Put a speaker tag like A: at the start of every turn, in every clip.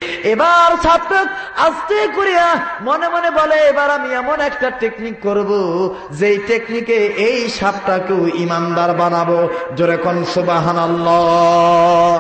A: এবার ছাত্র আস্তে করিয়া মনে মনে বলে, এবার আমি এমন একটা টেকনিক করব, যেই টেকনিকে এই সাপটাকেও ইমানদার বানাবো। জোরে কোন সুবহানাল্লাহ।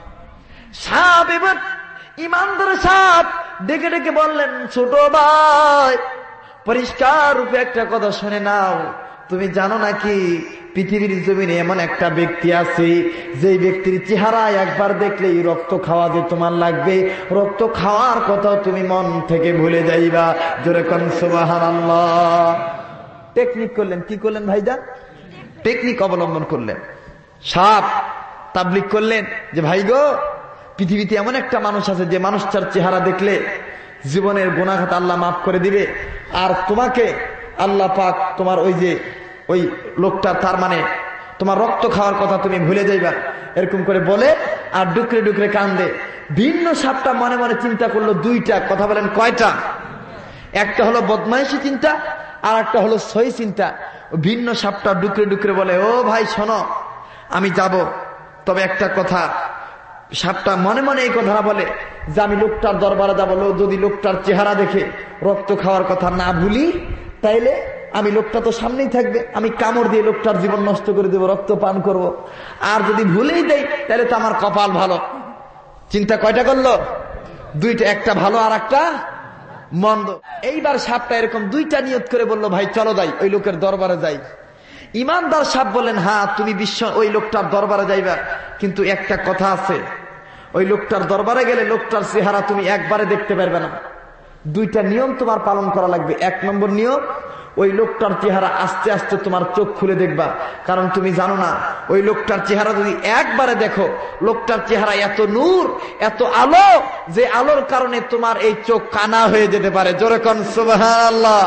A: সাপ এবার ইমানদার সাপ ডেকে ডেকে বললেন, ছোট ভাই, পরিষ্কার রূপে একটা কথা শুনে নাও। তুমি জানো নাকি পৃথিবীর জমিনে এমন একটা ব্যক্তি আছে, যে ব্যক্তির চেহারা একবার দেখলেই রক্ত খাওয়া যে তোমার লাগবে, রক্ত খাওয়ার কথা তুমি মন থেকে ভুলে যাইবা। জোরে কোন সুবহানাল্লাহ। টেকনিক করলেন। কি করলেন ভাইজান? টেকনিক অবলম্বন করলেন। সাপ তাবলীগ করলেন যে, ভাই গো, পৃথিবীতে এমন একটা মানুষ আছে, যে মানুষটার চেহারা দেখলে জীবনের গুনাহ আল্লাহ মাফ করে দিবে, আর তোমাকে আল্লাহ পাক তোমার ওই লোকটা, তার মানে তোমার রক্ত খাওয়ার কথা তুমি ভুলে যাইবা। এরকম করে বলে আর ডুকরে ডুকরে কান্দে। ভিন্ন সাপটা মনে মনে চিন্তা করলো দুইটা। কথা বলেন কয়টা? একটা হলো বদমাইশি চিন্তা, আর একটা হলো সহি চিন্তা। ভিন্ন সাপটা ডুকরে ডুকরে বলে, ও ভাই শোনো, আমি যাব, তবে একটা কথা। সাপটা মনে মনে এই কথাটা বলে যে, আমি লোকটার দরবারে যাবো, যদি লোকটার চেহারা দেখে রক্ত খাওয়ার কথা না ভুলি, তাইলে আমি লোকটা তো সামনেই থাকবে, আমি কামড় দিয়ে লোকটার জীবন নষ্ট করে দেবো, রক্ত পান করব। আর যদি ভুলেই দেই, তাহলে তো আমার কপাল ভালো। চিন্তা কয়টা করলো? দুইটা, একটা ভালো আর একটা মন্দ। এইবার সাপটা এরকম দুইটা নিয়ত করে বলল, ভাই চলো যাই, ওই লোকের দরবারে যাই। ইমানদার সাপ বললেন, হ্যাঁ তুমি ওই লোকটার দরবারে যাইবা, কিন্তু একটা কথা আছে, ওই লোকটার দরবারে গেলে লোকটার চেহারা তুমি একবারে দেখতে পারবে না। দুইটা নিয়ম তোমার পালন করা লাগবে। এক নম্বর নিয়ম, ওই লোকটার চেহারা আস্তে আস্তে তোমার চোখ খুলে দেখবা। কারণ তুমি জানো না, ওই লোকটার চেহারা যদি একবারে দেখো, লোকটার চেহারা এত নূর, এত আলো, যে আলোর কারণে তোমার এই চোখ কানা হয়ে যেতে পারে। জোরে কোন সুবহানাল্লাহ।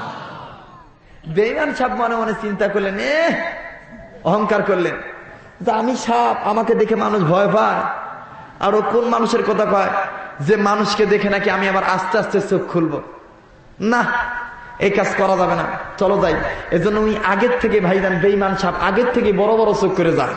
A: বেঈমান সাপ মনে মনে চিন্তা করলেন, অহংকার করলেন, আমি সাপ, আমাকে দেখে মানুষ ভয় পায়। আর ও কোন মানুষের কথা কয়, যে মানুষকে দেখে নাকি আমি আবার আস্তে আস্তে চোখ খুলবো? না, এই কাজ করা যাবে না, চলো যাই। এজন্য উনি আগের থেকে, ভাইজান, বেঈমান সাপ আগের থেকে বড় বড় চোখ করে যায়,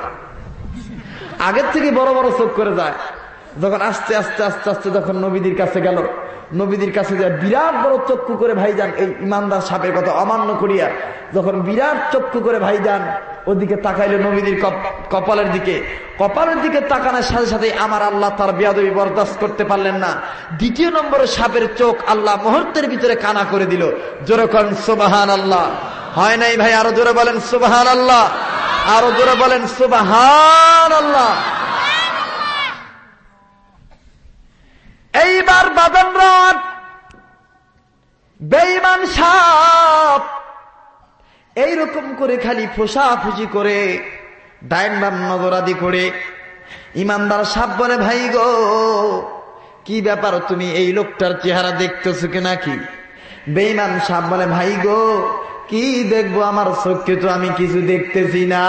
A: আগের থেকে বড় বড় চোখ করে যায়। যখন আস্তে আস্তে আস্তে আস্তে যখন নবীদের কাছে গেল, নবীদের কাছে যায় বিরাট বড় চক্ষু করে, ভাইজান, এই ইমানদার সাপের কথা অমান্য করিয়া যখন বিরাট চক্ষু করে ভাইজান ওদিকে তাকাইলো, নবীদের কপালের দিকে, কপালের দিকে তাকানোর সাথে সাথে আমার আল্লাহ তার বেয়াদবি বরদাস্ত করতে পারলেন না। দ্বিতীয় নম্বরে সাপের চোখ আল্লাহ মুহূর্তের ভিতরে কানা করে দিল। জোরে কোন সুবহানাল্লাহ। হয় নাই ভাই? আরো জোরে বলেন সুবহানাল্লাহ, আরো জোরে বলেন সুবহানাল্লাহ। এইবার বাদানরাত বেঈমান সাপ এইরকম করে খালি ফোঁসাফুসি করে, ডাইন বাম নজরাদি করে। ইমানদার সাপ বলে, ভাই গো, কি ব্যাপার, তুমি এই লোকটার চেহারা দেখতেছো কি নাকি? বেঈমান সাপ বলে, ভাই গো, কি দেখবো, আমার চোখে তো আমি কিছু দেখতেছি না।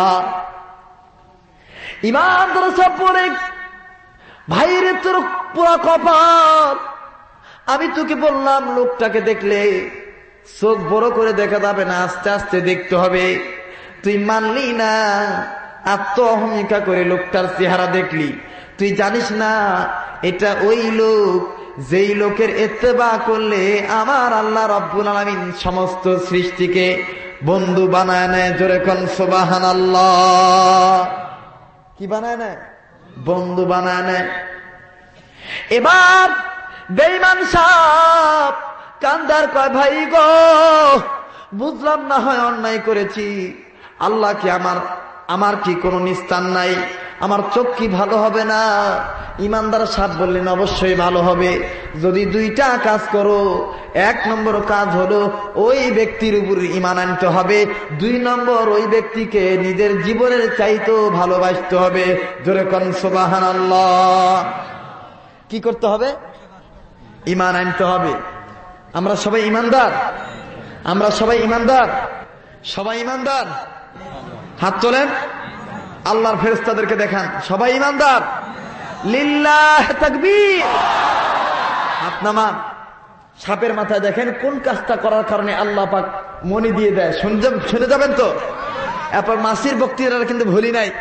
A: ইমানদার সাপ বলে, ভাইরে তোর পুরা কপাল, আমি তোকে বললাম লোকটাকে দেখলে চোখ বড় করে দেখা যাবে না, আস্তে আস্তে দেখতে হবে, তুই মানলি না, আত্ম অহমিকা করে লোকটার চেহারা দেখলি। তুই জানিস না এটা ওই লোক, যেই লোকের ইত্তেবা করলে আমার আল্লাহ রাব্বুল আলামিন সমস্ত সৃষ্টিকে বন্ধু বানায় নেয়। জোরে কোন সুবহানাল্লাহ। কি বানায় নেয়? বন্ধু বানায় নেয়। এবার বেঈমান সাপ কান্দার কয়, ভাই গো, বুঝলাম না হয় অন্যায় করেছি, আল্লাহ কি আমার কি কোনো নিস্তার নাই? আমার চোখ কি ভালো হবে না? ইমানদার সাপ বললেন, অবশ্যই ভালো হবে, যদি দুইটা কাজ করো। এক নম্বর কাজ হলো ওই ব্যক্তির উপর ঈমান আনতে হবে, দুই নম্বর ওই ব্যক্তিকে নিজের জীবনের চাইতেও ভালোবাসতে হবে। জোরে কোন সুবহানাল্লাহ। কি করতে হবে? ঈমান আনতে হবে। আমরা সবাই ঈমানদার? আমরা সবাই ঈমানদার? সবাই ঈমানদার? হাত তোলেন, আল্লাহর ফেরেশতাদেরকে দেখান, সবাই ঈমানদার? লিল্লাহ তাকবীর। হাত নামান। সাপের মাথায় দেখেন কোন কাজটা করার কারণে আল্লাহ পাক মনি দিয়ে দেয়, শুনে যাবেন তো। এরপর মাসির বক্তৃতাটা কিন্তু ভুলি নাই,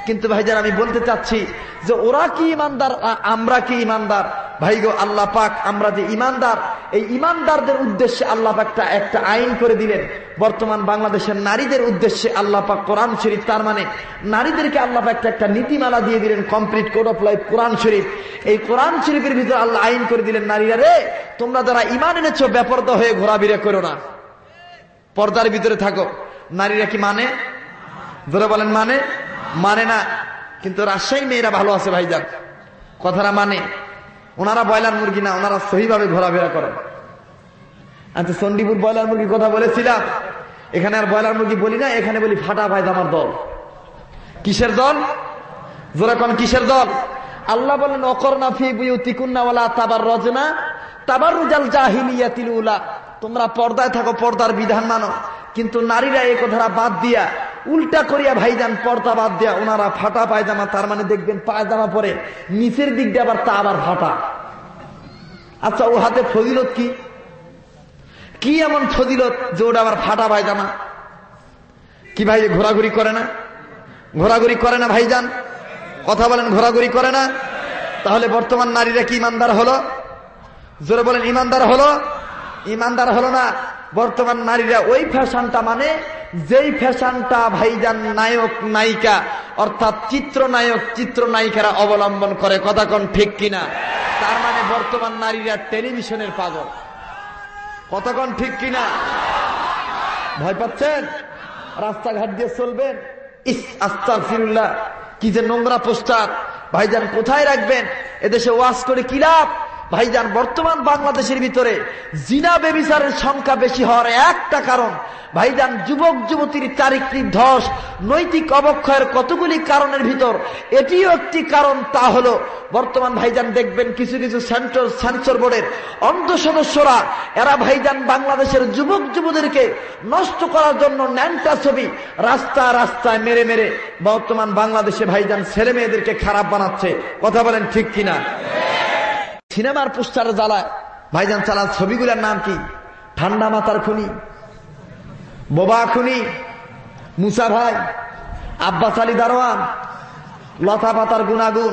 A: কিন্তু ভাইজান আমি বলতে চাচ্ছি যে ওরা কি ইমানদার, আমরা কি ইমানদার? ভাই গো, আল্লাহ পাক আমরা যে ইমানদার, এই ইমানদারদের উদ্দেশ্যে আল্লাহ পাক একটা আইন করে দিলেন। বর্তমান বাংলাদেশের নারীদের উদ্দেশ্যে আল্লাহ পাক কোরআন শরীফ, তার মানে নারীদেরকে আল্লাহ পাক একটা নীতিমালা দিয়ে দিলেন, complete code of life Quran Sharif. এই কোরআন শরীফের ভিতরে আল্লাহ আইন করে দিলেন, নারীরা রে, তোমরা যারা ইমান এনেছো বেপরদা হয়ে ঘোরাফেরা করো না, পর্দার ভিতরে থাকো। নারীরা কি মানে? ধরে বলেন মানে? মানে না। কিন্তু রাজশাহী মেয়েরা ভালো আছে ভাইজান, কথাটা মানে। ওনারা ব্রয়লার মুরগি না, ওনারা সহিভাবে ঘোরাফেরা করেন। আচ্ছা, চণ্ডীপুর ব্রয়লার মুরগির কথা বলেছিলাম, এখানে আর ব্রয়লার মুরগি বলি না, এখানে বলি ফাটা পায়জামার দল। কিসের দল? জোরে কোন কিসের দল? আল্লাহ বলেন অকরনা ফি বুয়ুতিকুন্না ওয়ালা তাবাররাজনা তাবাররুজাল জাহিলিয়াতিল উলা, তোমরা পর্দায় থাকো, পর্দার বিধান মানো। কিন্তু নারীরা এই কথাটা বাদ দিয়া উল্টা করিয়া ভাইজান পর্দা বাদ দিয়া ওনারা ফাটা পায়জামা, তার মানে দেখবেন পায়জামা পরে নিচের দিক দিয়ে আবার তা আবার ফাটা। আচ্ছা, ও হাতে ফজিলত কি? কি এমন ফজিলত যে ওটা আবার ফাটা পায়জামা? কি ভাই ঘোরাঘুরি করে না? ঘোরাঘুরি করে না ভাইজান? কথা বলেন, ঘোরাঘুরি করে না? তাহলে বর্তমান নারীরা কি ইমানদার হলো? জোরে বলেন, ইমানদার হলো? ইমানদার হলো না। বর্তমান নারীরা ওই ফ্যাশনটা মানে যেই ফ্যাশনটা ভাইজান নায়ক নায়িকা অর্থাৎ চিত্রনায়ক চিত্রনায়িকারা অবলম্বন করে। কথা কোন ঠিক কিনা? তার মানে বর্তমান নারীরা টেলিভিশনের পাগল। কথা কোন ঠিক কিনা? ভয় পাচ্ছেন? রাস্তাঘাট দিয়ে চলবেন, ইস আস্তাগফিরুল্লাহ, কি যে নোংরা পোস্টার। ভাইজান কোথায় রাখবেন? এদেশে ওয়াজ করে কি লাভ? ভাইজান বর্তমান বাংলাদেশের ভিতরে জিনা বেবিচারের সংখ্যা বেশি হওয়ার একটা কারণ ভাইজান যুবক যুবতীর চারিত্রিক ধস, নৈতিক অবক্ষয়ের কতগুলি কারণের ভিতর এটিও একটি কারণ। তা হলো বর্তমান ভাইজান দেখবেন কিছু কিছু সেন্সর বোর্ডের অন্ধ সদস্যরা, এরা ভাইজান বাংলাদেশের যুবক যুবতীদেরকে নষ্ট করার জন্য ন্যাংটা ছবি রাস্তায় রাস্তায় মেরে মেরে বর্তমান বাংলাদেশে ভাইজান ছেলে মেয়েদেরকে খারাপ বানাচ্ছে। কথা বলেন ঠিক কিনা? সিনেমার পোস্টার জ্বালায় ভাইজান, চালার ছবিগুলোর নাম কি? ঠান্ডা মাথার খুনি, বোবা খুনি, মুসা ভাই, আব্বাস আলী দারোয়ান, লতা পাতার গুনাগুন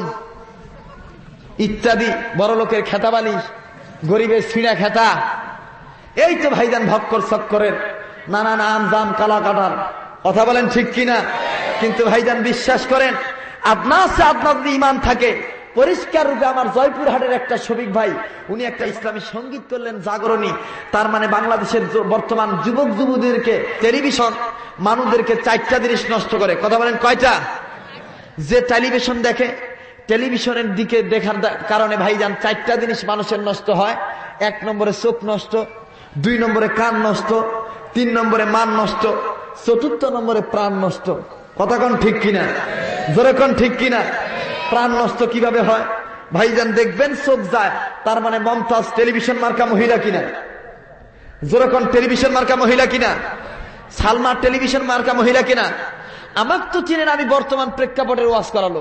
A: ইত্যাদি, বড় লোকের খেতাবালি, গরিবের ছিঁড়া খেতা। এই তো ভাইজান ভক্কর চক্করের নানা নাম জাম কালা কাটার। কথা বলেন ঠিক কিনা? কিন্তু ভাইজান বিশ্বাস করেন, আপনার যদি ইমান থাকে, পরিষ্কার রূপে আমার জয়পুরহাটের একটা শফিক ভাই, উনি একটা ইসলামী সঙ্গীত করলেন জাগরণী। তার মানে বাংলাদেশের বর্তমান যুবক যুবতীদেরকে টেলিভিশন মানুষদেরকে 4টা জিনিস নষ্ট করে। কথা বলেন কয়টা? যে টেলিভিশন দেখে, টেলিভিশনের দিকে দেখার কারণে ভাইজান 4টা জিনিস মানুষের নষ্ট হয়। 1 নম্বরে চোখ নষ্ট, 2 নম্বরে কান নষ্ট, 3 নম্বরে মান নষ্ট, 4র্থ নম্বরে প্রাণ নষ্ট। কথা কোন ঠিক কিনা? জোরে কোন ঠিক কিনা? প্রাণ নষ্ট কিভাবে হয় ভাইজান? দেখবেন চোখ যায়, তার মানে মমতাজ টেলিভিশন মার্কা মহিলা কিনা? জোরে কোন টেলিভিশন মার্কা মহিলা কিনা? সালমা টেলিভিশন মার্কা মহিলা কিনা? আমার তো চিনেন, আমি বর্তমান প্রেক্ষাপটের ওয়াজ করালো।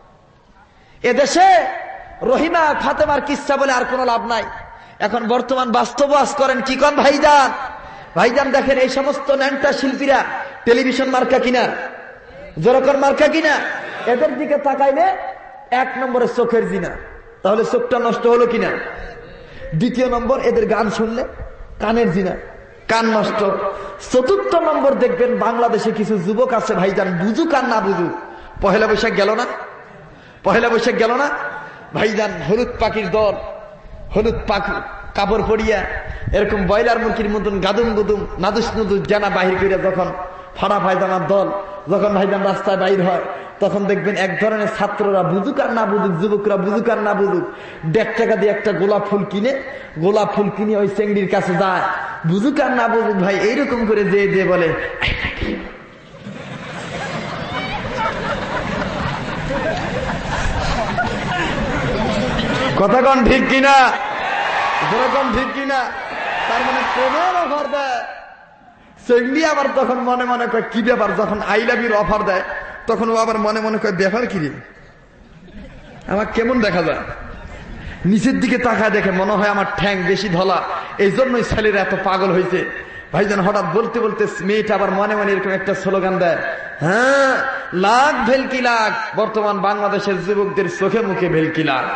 A: এদেশে রহিমা ফাতেমার কিস্সা বলে আর কোন লাভ নাই। এখন বর্তমান বাস্তব ওয়াজ করেন কি কোন ভাইজান? ভাইজান দেখেন এই সমস্ত ন্যাংটা শিল্পীরা টেলিভিশন মার্কা কিনা? জোরে কোন মার্কা কিনা? এদের দিকে তাকাইলে 1 নম্বরে চোখের জিনা, তাহলে চোখটা নষ্ট হলো কিনা? 2য় নম্বর এদের গান শুনলে কানের জিনা, কান নষ্ট। 4র্থ নম্বর দেখবেন বাংলাদেশে কিছু যুবক আছে ভাইজান, বুঝুক আর না বুঝুক, পহেলা বৈশাখ গেল না, পহেলা বৈশাখ গেল না ভাইজান, হলুদ পাখির দল, হলুদ পাখি কাপড় পরিয়া এরকম ব্রয়লার মুরগির মতন গাদুম গুদুম নাদুস নুদুস জানা বাহির করে যখন ফাড়া পায়জামার দল যখন ভাইজান রাস্তায় বাইর হয়, তখন দেখবেন এক ধরনের ছাত্ররা বুঝুক আর না বুঝুক, যুবকরা বুঝুক আর না বুঝুক, 1.5 টাকা দিয়ে একটা গোলাপ ফুল কিনে ওই চেংড়ির কাছে যায়, বুঝুক আর না বুঝুক ভাই, এইরকম করে যে বলে কথা কোন ঠিক কিনা? যেরকম ঠিক কিনা? তার মানে প্রেমের অফার দেয় চেংড়ি, আবার তখন মনে মনে কয় কি ব্যাপার, যখন আই লাভ ইউর অফার দেয় তখন ও আবার মনে মনে কয় ব্যাপার কি রে, আমার কেমন দেখা যায়, নিচের দিকে তাকায় দেখে মনে হয় আমার ঠ্যাং বেশি ধলা, এই জন্যই ছেলেরা এত পাগল হয়েছে। ভাইজান হঠাৎ বলতে বলতে মেয়েটা আবার মনে মনে এরকম একটা স্লোগান দেয়, হ্যাঁ লাখ ভেলকি লাখ। বর্তমান বাংলাদেশের যুবকদের চোখে মুখে ভেলকি লাখ,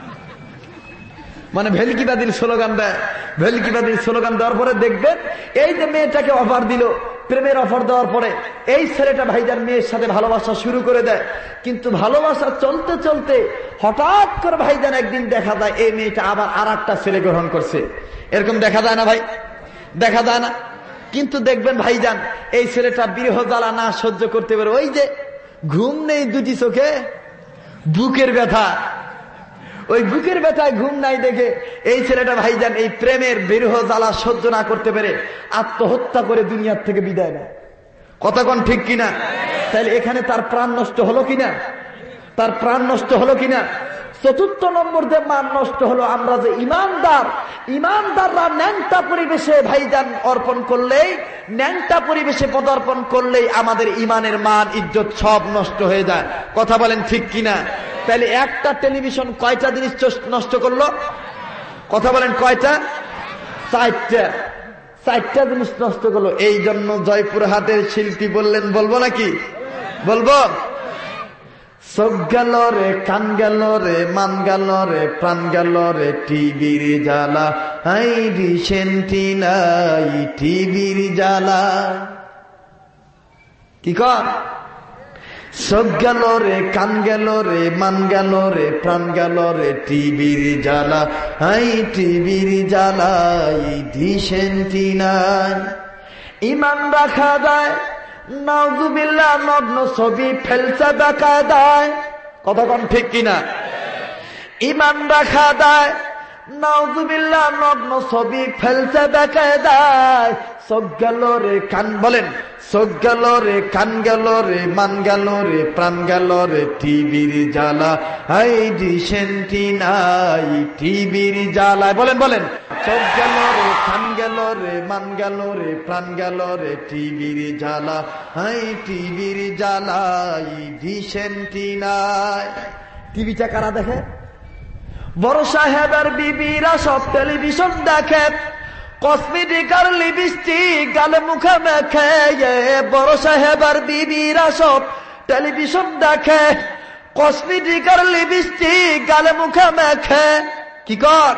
A: মানে ভেলকিবাদীর স্লোগান দেয়। ভেলকিবাদীর স্লোগান দেওয়ার পরে দেখবেন এই যে মেয়েটাকে অফার দিল, প্রেমের অফার দেওয়ার পরে এই ছেলেটা ভাইজান মেয়ের সাথে ভালোবাসা শুরু করে দেয়। কিন্তু ভালোবাসা চলতে চলতে হঠাৎ করে ভাইজান একদিন দেখা যায় এই মেয়েটা আবার আর একটা ছেলে গ্রহণ করছে। এরকম দেখা যায় না ভাই? দেখা যায় না? কিন্তু দেখবেন ভাইজান এই ছেলেটা বিরহ জ্বালা না সহ্য করতে পারে, ওই যে ঘুম নেই দুটি চোখে, বুকের ব্যথা, ওই বুকের ব্যথায় ঘুম নাই দেখে এই ছেলেটা ভাইজান এই প্রেমের বিরহ জ্বালা সহ্য না করতে পেরে আত্মহত্যা করে দুনিয়ার থেকে বিদায় নেয়। কতক্ষণ ঠিক কিনা? তাহলে এখানে তার প্রাণ নষ্ট হলো কিনা? তার প্রাণ নষ্ট হলো কিনা? চতুর্থ নম্বর যে মান নষ্ট হলো, আমরা যে ইমানদাররা ন্যাংটা পরিবেশে ভাইজান অর্পণ করলেই, ন্যাংটা পরিবেশে পদার্পণ করলেই আমাদের ইমানের মান ইজ্জত সব নষ্ট হয়ে যায়। কথা বলেন ঠিক কিনা? তাহলে একটা টেলিভিশন কয়টা জিনিস নষ্ট করলো? কথা বলেন কয়টা? চারটা জিনিস নষ্ট করলো। এই জন্য জয়পুরহাটের শিল্পী বললেন, বলবো নাকি? বলবো? চোখ গেল রে, কান গেল রে, মান গেল রে, প্রাণ গেল রে, টিভির জ্বালা, হাই রিসেন্টিনাই টিভির জ্বালা। কি কর? চোখ গেল রে, কান গেল রে, মান গেল রে, প্রাণ গেল রে, টিভির জ্বালা, হাই টিভির জ্বালাই রিসেন্টিনাই। ইমান রাখা যায় নাউজুবিল্লাহ, নগ্ন ছবি ফেলছে বেকায়দায়। কতক্ষণ ঠিক কিনা? ইমান রাখা যায় নাউজুবিল্লাহ, নগ্ন ছবি ফেলছে বেকায়দায়। চোখ গেল রে, কান বলেন, চোখ গেল রে, কান গেল রে, মান গেল রে, প্রাণ গেল রে, টিভির জ্বালা, হাই রিসেন্টিনাই টিভির জ্বালায়। বলেন বলেন, চোখ গেল রে, কান গেল রে, মান গেল রে, প্রাণ গেল রে, টিভির জ্বালা, হাই টিভির জ্বালাই রিসেন্টিনাই। টিভিটা কারা দেখে? বড় সাহেবের বিবিরা সব টেলিভিশন দেখে, কসমেটিকার লিপস্টিক গালে মুখে মেখে। বড় সাহেবের বিবিরা সব টেলিভিশন দেখে, কসমেটিকার লিপস্টিক গালে মুখে মেখে। কি কর?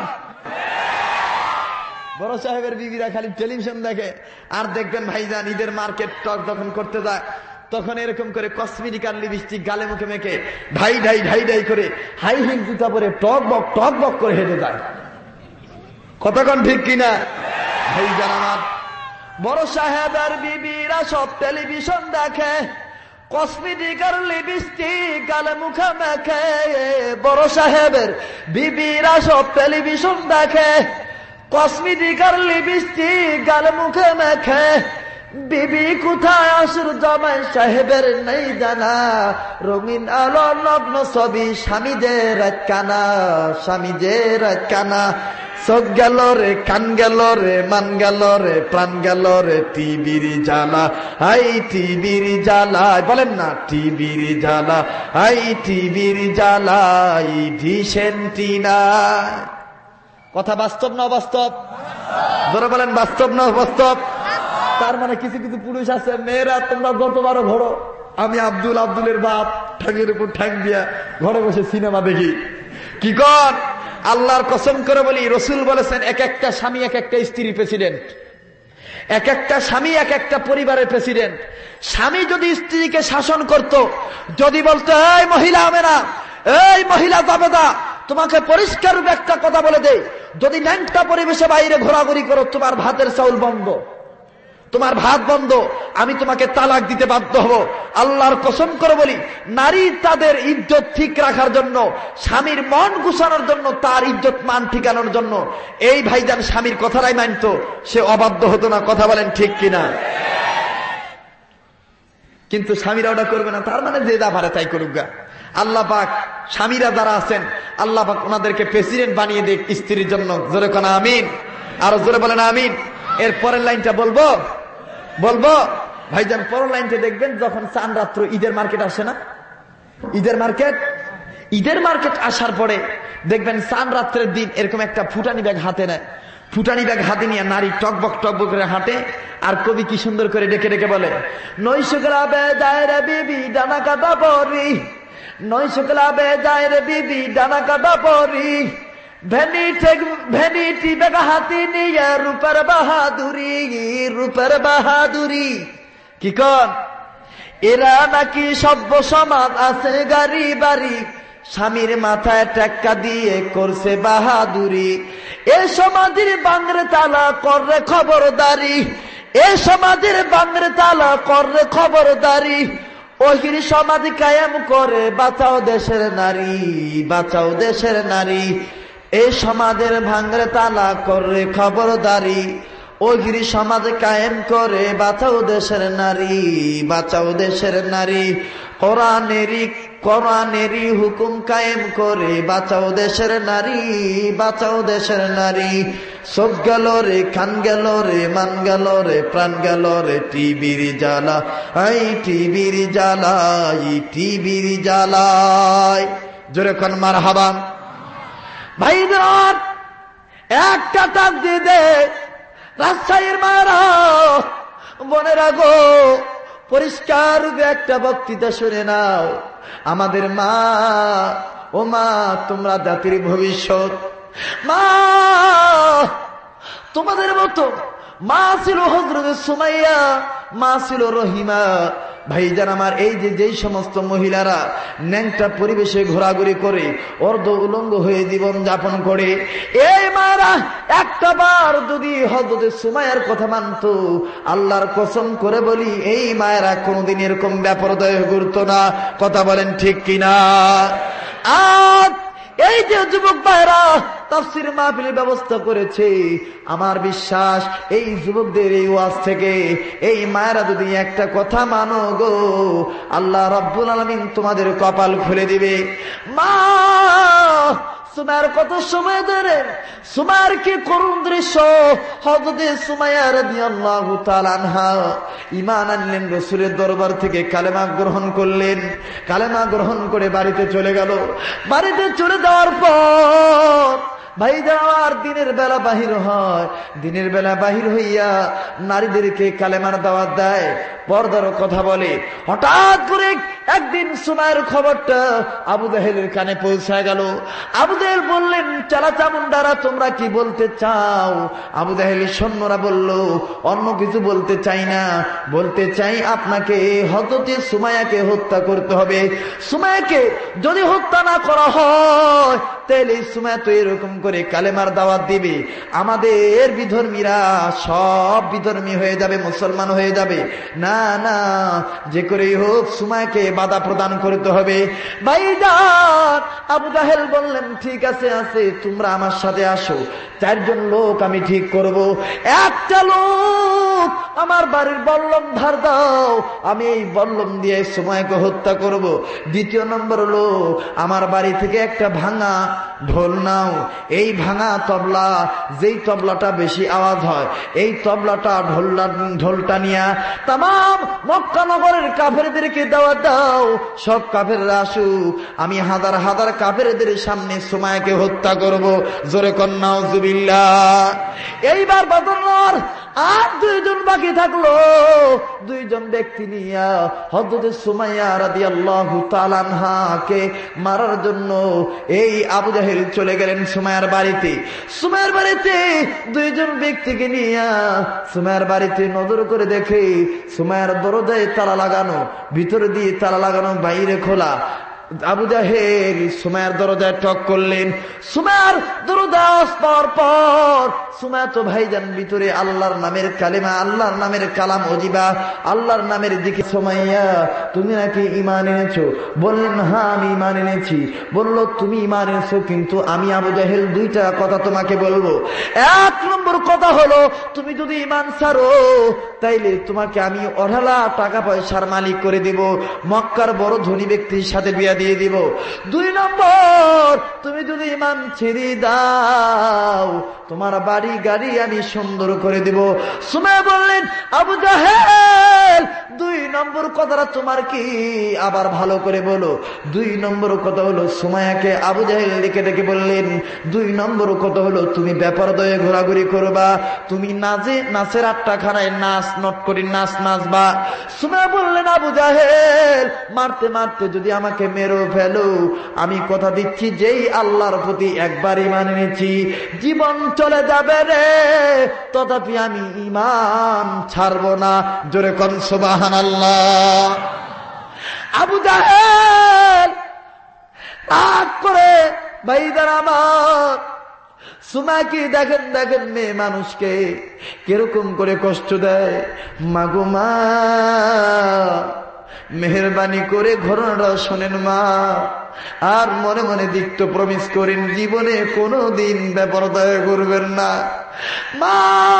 A: বড় সাহেবের বিবিরা খালি টেলিভিশন দেখে। আর দেখবেন ভাইজান ঈদের মার্কেট টক যখন করতে যায় তখন এরকম করে কসমেটিকার লিপস্টিক গালে মুখে মেখে ঢাই ঢাই ঢাই ঢাই করে হাই হিল জুতা পরে টক বক করে হেঁটে যায়। কতক্ষণ ঠিক কিনা? ভাইজান আমার, বড় সাহেবের বিবিরা সব টেলিভিশন দেখে, কসমেটিকার লিপস্টিক গালে মুখে মেখে। বড় সাহেবের বিবিরা সব টেলিভিশন দেখে, কসমেটিকার লিপস্টিক গালে মুখে মেখে। বিবি কোথায় আসর জামাই সাহেবের নেই জানা, রঙিন আলো নগ্ন ছবি স্বামীদের রাত কানা, স্বামীদের রাত কানা। চোখ গেল রে, কান গেল রে, মান গেল রে, প্রাণ গেল রে, টিভির জ্বালা, হাই টিভির জ্বালায়। বলেন না, টিভির জ্বালা, হাই টিভির জ্বালাই রিসেন্টিনাই। কথা বাস্তব না অবাস্তব? ধরে বলেন বাস্তব না অবাস্তব? তার মানে কিছু কিছু পুরুষ আছে, মেয়েরা তোমরা যতবারও ঘোরো, আমি আব্দুলের বাপ ঠ্যাঙের উপর ঠ্যাং দিয়া ঘরে বসে সিনেমা দেখি। কি কর? আল্লাহর কসম করে বলি, রসুল বলেছেন এক একটা স্বামী এক একটা স্ত্রীর প্রেসিডেন্ট, এক একটা স্বামী এক একটা পরিবারের প্রেসিডেন্ট। স্বামী যদি স্ত্রীকে শাসন করত, যদি বলতো এই মহিলা আমেনা, এই মহিলা জাবেদা, তোমাকে পরিষ্কার একটা কথা বলে দেই, যদি ন্যাংটা পরিবেশে বাইরে ঘোরাঘুরি করো তোমার ভাতের চাউল বন্ধ, তোমার ভাত বন্ধ, আমি তোমাকে তালাক দিতে বাধ্য হব। আল্লাহর কসম করে বলি, নারী তাদের ইজ্জত ঠিক রাখার জন্য, স্বামীর মন গুছানোর জন্য, তার ইজ্জত মান ঠিকানোর জন্য এই ভাইজান স্বামীর কথাটাই মানতো, সে অবাধ্য হতো না। কথা বলেন ঠিক কিনা? কিন্তু স্বামীরা ওটা করবে না, তার মানে যে যা পারে তাই করুক গা। আল্লাহ পাক স্বামীরা যারা আছেন আল্লাহ পাক ওনাদেরকে প্রেসিডেন্ট বানিয়ে দেখ স্ত্রীর জন্য। জোরে কোন আমিন, আরো জোরে বলেন আমিন। এর পরের লাইনটা বলবো ভাইজান, পরের লাইনটা দেখবেন যখন চান রাত্র ঈদের মার্কেট আসে না, ঈদের মার্কেট আসার পরে দেখবেন চান রাত্রের দিন এরকম একটা ফুটানি ব্যাগ হাতে নেয়, ফুটানি ব্যাগ হাতে নিয়ে নারী টকবক টকবক করে হাঁটে। আর কবি কি সুন্দর করে ডেকে ডেকে বলে, নৈশক্লাবে যায় রে বিবি ডানা কাটা পরি, নৈশক্লাবে যায় রে বিবি ডানা কাটা পরি, ভ্যানিটি ব্যাগ হাতে নিয়ে রূপের বাহাদুরি, রূপের বাহাদুরি। কি কন, এরা নাকি সভ্য সমাজ আছে গাড়ি বাড়ি, স্বামীর মাথায় টেক্কা দিয়ে করছে বাহাদুরি। এ সমাজের বাংরে তালা কররে খবরদারি, এ সমাজের বাংরে তালা কররে খবরদারি, ওহির সমাজ কায়েম করে বাঁচাও দেশের নারী, বাঁচাও দেশের নারী। এ সমাজের ভাঙরে তালা কররে খবরদারি, ওহির সমাজ কায়েম করে বাঁচাও দেশের নারী, বাঁচাও দেশের নারী। কোরআনেরই হুকুম কায়েম করে বাঁচাও দেশের নারী, বাঁচাও দেশের নারী। সব গেল রে, খান গেল রে, মান গেল রে, প্রাণ গেল রে, টিবির জ্বালা, এই টিবির জ্বালাই, টিবির জ্বালায়। জোরে কোন মারহাবা। ভাইদের একটা টাক দিয়ে দে রাজশাহীর মারা বোনেরা গো, পরিষ্কার রূপে একটা বক্তৃতা শুনে নাও। আমাদের মা, ও মা, তোমরা জাতির ভবিষ্যৎ। মা, তোমাদের মতো মা ছিল হযরত সুমাইয়া, মা ছিল রহিমা। ভাইজান আমার, এই যেই সমস্ত মহিলারা ন্যাংটা পরিবেশে ঘোরাঘুরি করে অর্ধ উলঙ্গ হয়ে জীবন যাপন করে, এই মায়েরা একটা বার যদি হযরত সুমাইয়ার কথা মানত, আল্লাহর কসম করে বলি এই মায়েরা কোনদিন এরকম ব্যাপারদয় করতো না। কথা বলেন ঠিক কিনা? আজ এই যে যুবক ভাইরা তাফসীর মাহফিলের ব্যবস্থা করেছে, আমার বিশ্বাস এই যুবকদের এই ওয়াজ থেকে এই মায়েরা যদি একটা কথা মানো গো, আল্লাহ রাব্বুল আলামিন তোমাদের কপাল খুলে দিবে। মা, সুমাইয়ার কত সময় ধরে, সুমাইয়ার কি করুণ দৃশ্য। হযরত সুমাইয়া রাদিয়াল্লাহু তাআলা আনহা ঈমান আনলেন, রাসূলের দরবার থেকে কালেমা গ্রহণ করলেন। কালেমা গ্রহণ করে বাড়িতে চলে গেল। বাড়িতে চলে যাওয়ার পর ভাই যাওয়ার দিনের বেলা বাহির হয়, দিনের বেলা বাহির হইয়া নারীদেরকে কালেমার দাওয়াত দেয়, পর্দার কথা বলে। হঠাৎ করে একদিন সুমাইয়ার খবরটা আবু জাহেলের কানে পৌঁছায় গেল। আবু জাহেল বললেন, চালা চামুন্ডারা, তোমরা কি বলতে চাও? আবু জাহেলের সৈন্যরা বলল, অন্য কিছু বলতে চাই না, বলতে চাই আপনাকে হযরত সুমাইয়াকে হত্যা করতে হবে। সুমাইয়াকে যদি হত্যা না করা হয় তাহলে সুমাইয়া তো এরকম করে কালেমার দাওয়াত দিবে, আমাদের বিধর্মীরা সব বিধর্মী হয়ে যাবে, মুসলমান হয়ে যাবে। না না, যে করেই হোক সুমাইয়াকে বাধা প্রদান করতে হবে। ভাইজান, আবু জাহেল বললেন, ঠিক আছে, তোমরা আমার সাথে আসো, 4 জন লোক আমি ঠিক করব। একটা লোক আমার বাড়ির বল্লম ধার দাও, আমি এই বল্লম দিয়ে সুমাইয়াকে হত্যা করব। 2 নম্বর লোক, আমার বাড়ি থেকে একটা ভাঙা ঢোল নাও, এই ভাঙা তবলা, যেই তবলাটা বেশি আওয়াজ হয়, এই তবলাটা ঢোলটা নিয়ে তাম মক্কা নগরের কাফেরদেরকে দাওয়াত দাও, সব কাফেররা আসুক, আমি হাজার হাজার কাফেরদের সামনে সুমাইয়াকে হত্যা করব। জোরে কন নাউজুবিল্লাহ। এইবার বদর আর 2 জন বাকি থাকলো। 2 জন ব্যক্তি নিয়ে হযরত সুমাইয়া রাদিয়াল্লাহু তাআলা আনহাকে মারার জন্য এই আবু জাহেল চলে গেলেন সুমাইয়ার বাড়িতে। সুমাইয়ার বাড়িতে 2 জন ব্যক্তিকে নিয়ে সুমাইয়ার বাড়িতে নজর করে দেখে সুমাইয়ার দরজায় তালা লাগানো, ভিতরে দিয়ে তালা লাগানো, বাইরে খোলা। আবু জাহেল সুমাইয়ার দরজায় টক করলেন। সুমাইয়ার দরজা পাওয়ার পর সুমাইয়া তো ভাইজান ভিতরে আল্লাহর নামের কালেমা, আল্লাহর নামের কালাম অজিবা, আল্লাহর নামের দিকে। সুমাইয়া, তুমি নাকি ঈমান এনেছো? বললেন, হ্যাঁ আমি ঈমান এনেছি। বলল, তুমি ঈমান এনেছো, কিন্তু আমি আবু জাহেল 2টা কথা তোমাকে বলবো। 1 নম্বর কথা হলো, তুমি যদি ঈমান ছাড়ো তাইলে তোমাকে আমি অঢালা টাকা পয়সার মালিক করে দিব, মক্কার বড় ধনী ব্যক্তির সাথে বিয়া দিয়ে দিব। 2 নম্বর, তুমি যদি ঈমান ছেড়ে দাও তোমার বাড়ি গাড়ি আমি সুন্দর করে দিব। সুমাইয়া বললেন, আবু জাহেল 2 নম্বর কথাটা তোমার কি, আবার ভালো করে বলো। 2 নম্বর কথা হলো, সুমাইয়াকে আবু জাহেল ডেকে ডেকে বললেন, 2 নম্বর কথা হলো তুমি বেপরদয়ে ঘোরাঘুরি করবা, তুমি নাচের আট্টাখানায় নাচ নট করি নাচবা। সুমাইয়া বললেন, আবু জাহেল মারতে মারতে যদি আমাকে মেরো ফেলো, আমি কথা দিচ্ছি যেই আল্লাহর প্রতি একবার ঈমান এনেছি জীবন চলে যাবে রে, তথাপি আমি ঈমান ছাড়ব না। জোরে কোন সুবহানাল্লাহ। আবু জাহেল রাগ করে, ভাইদের আমার, সুমাইয়াকে দেখেন দেখেন মেয়ে মানুষকে কিরকম করে কষ্ট দেয়। মাগো মা, মেহেরবানি করে ঘটনাটা শোনেন মা, আর মনে মনে দিক্ত প্রমিস করেন জীবনে কোনোদিন বেপরদায় করবেন না। মা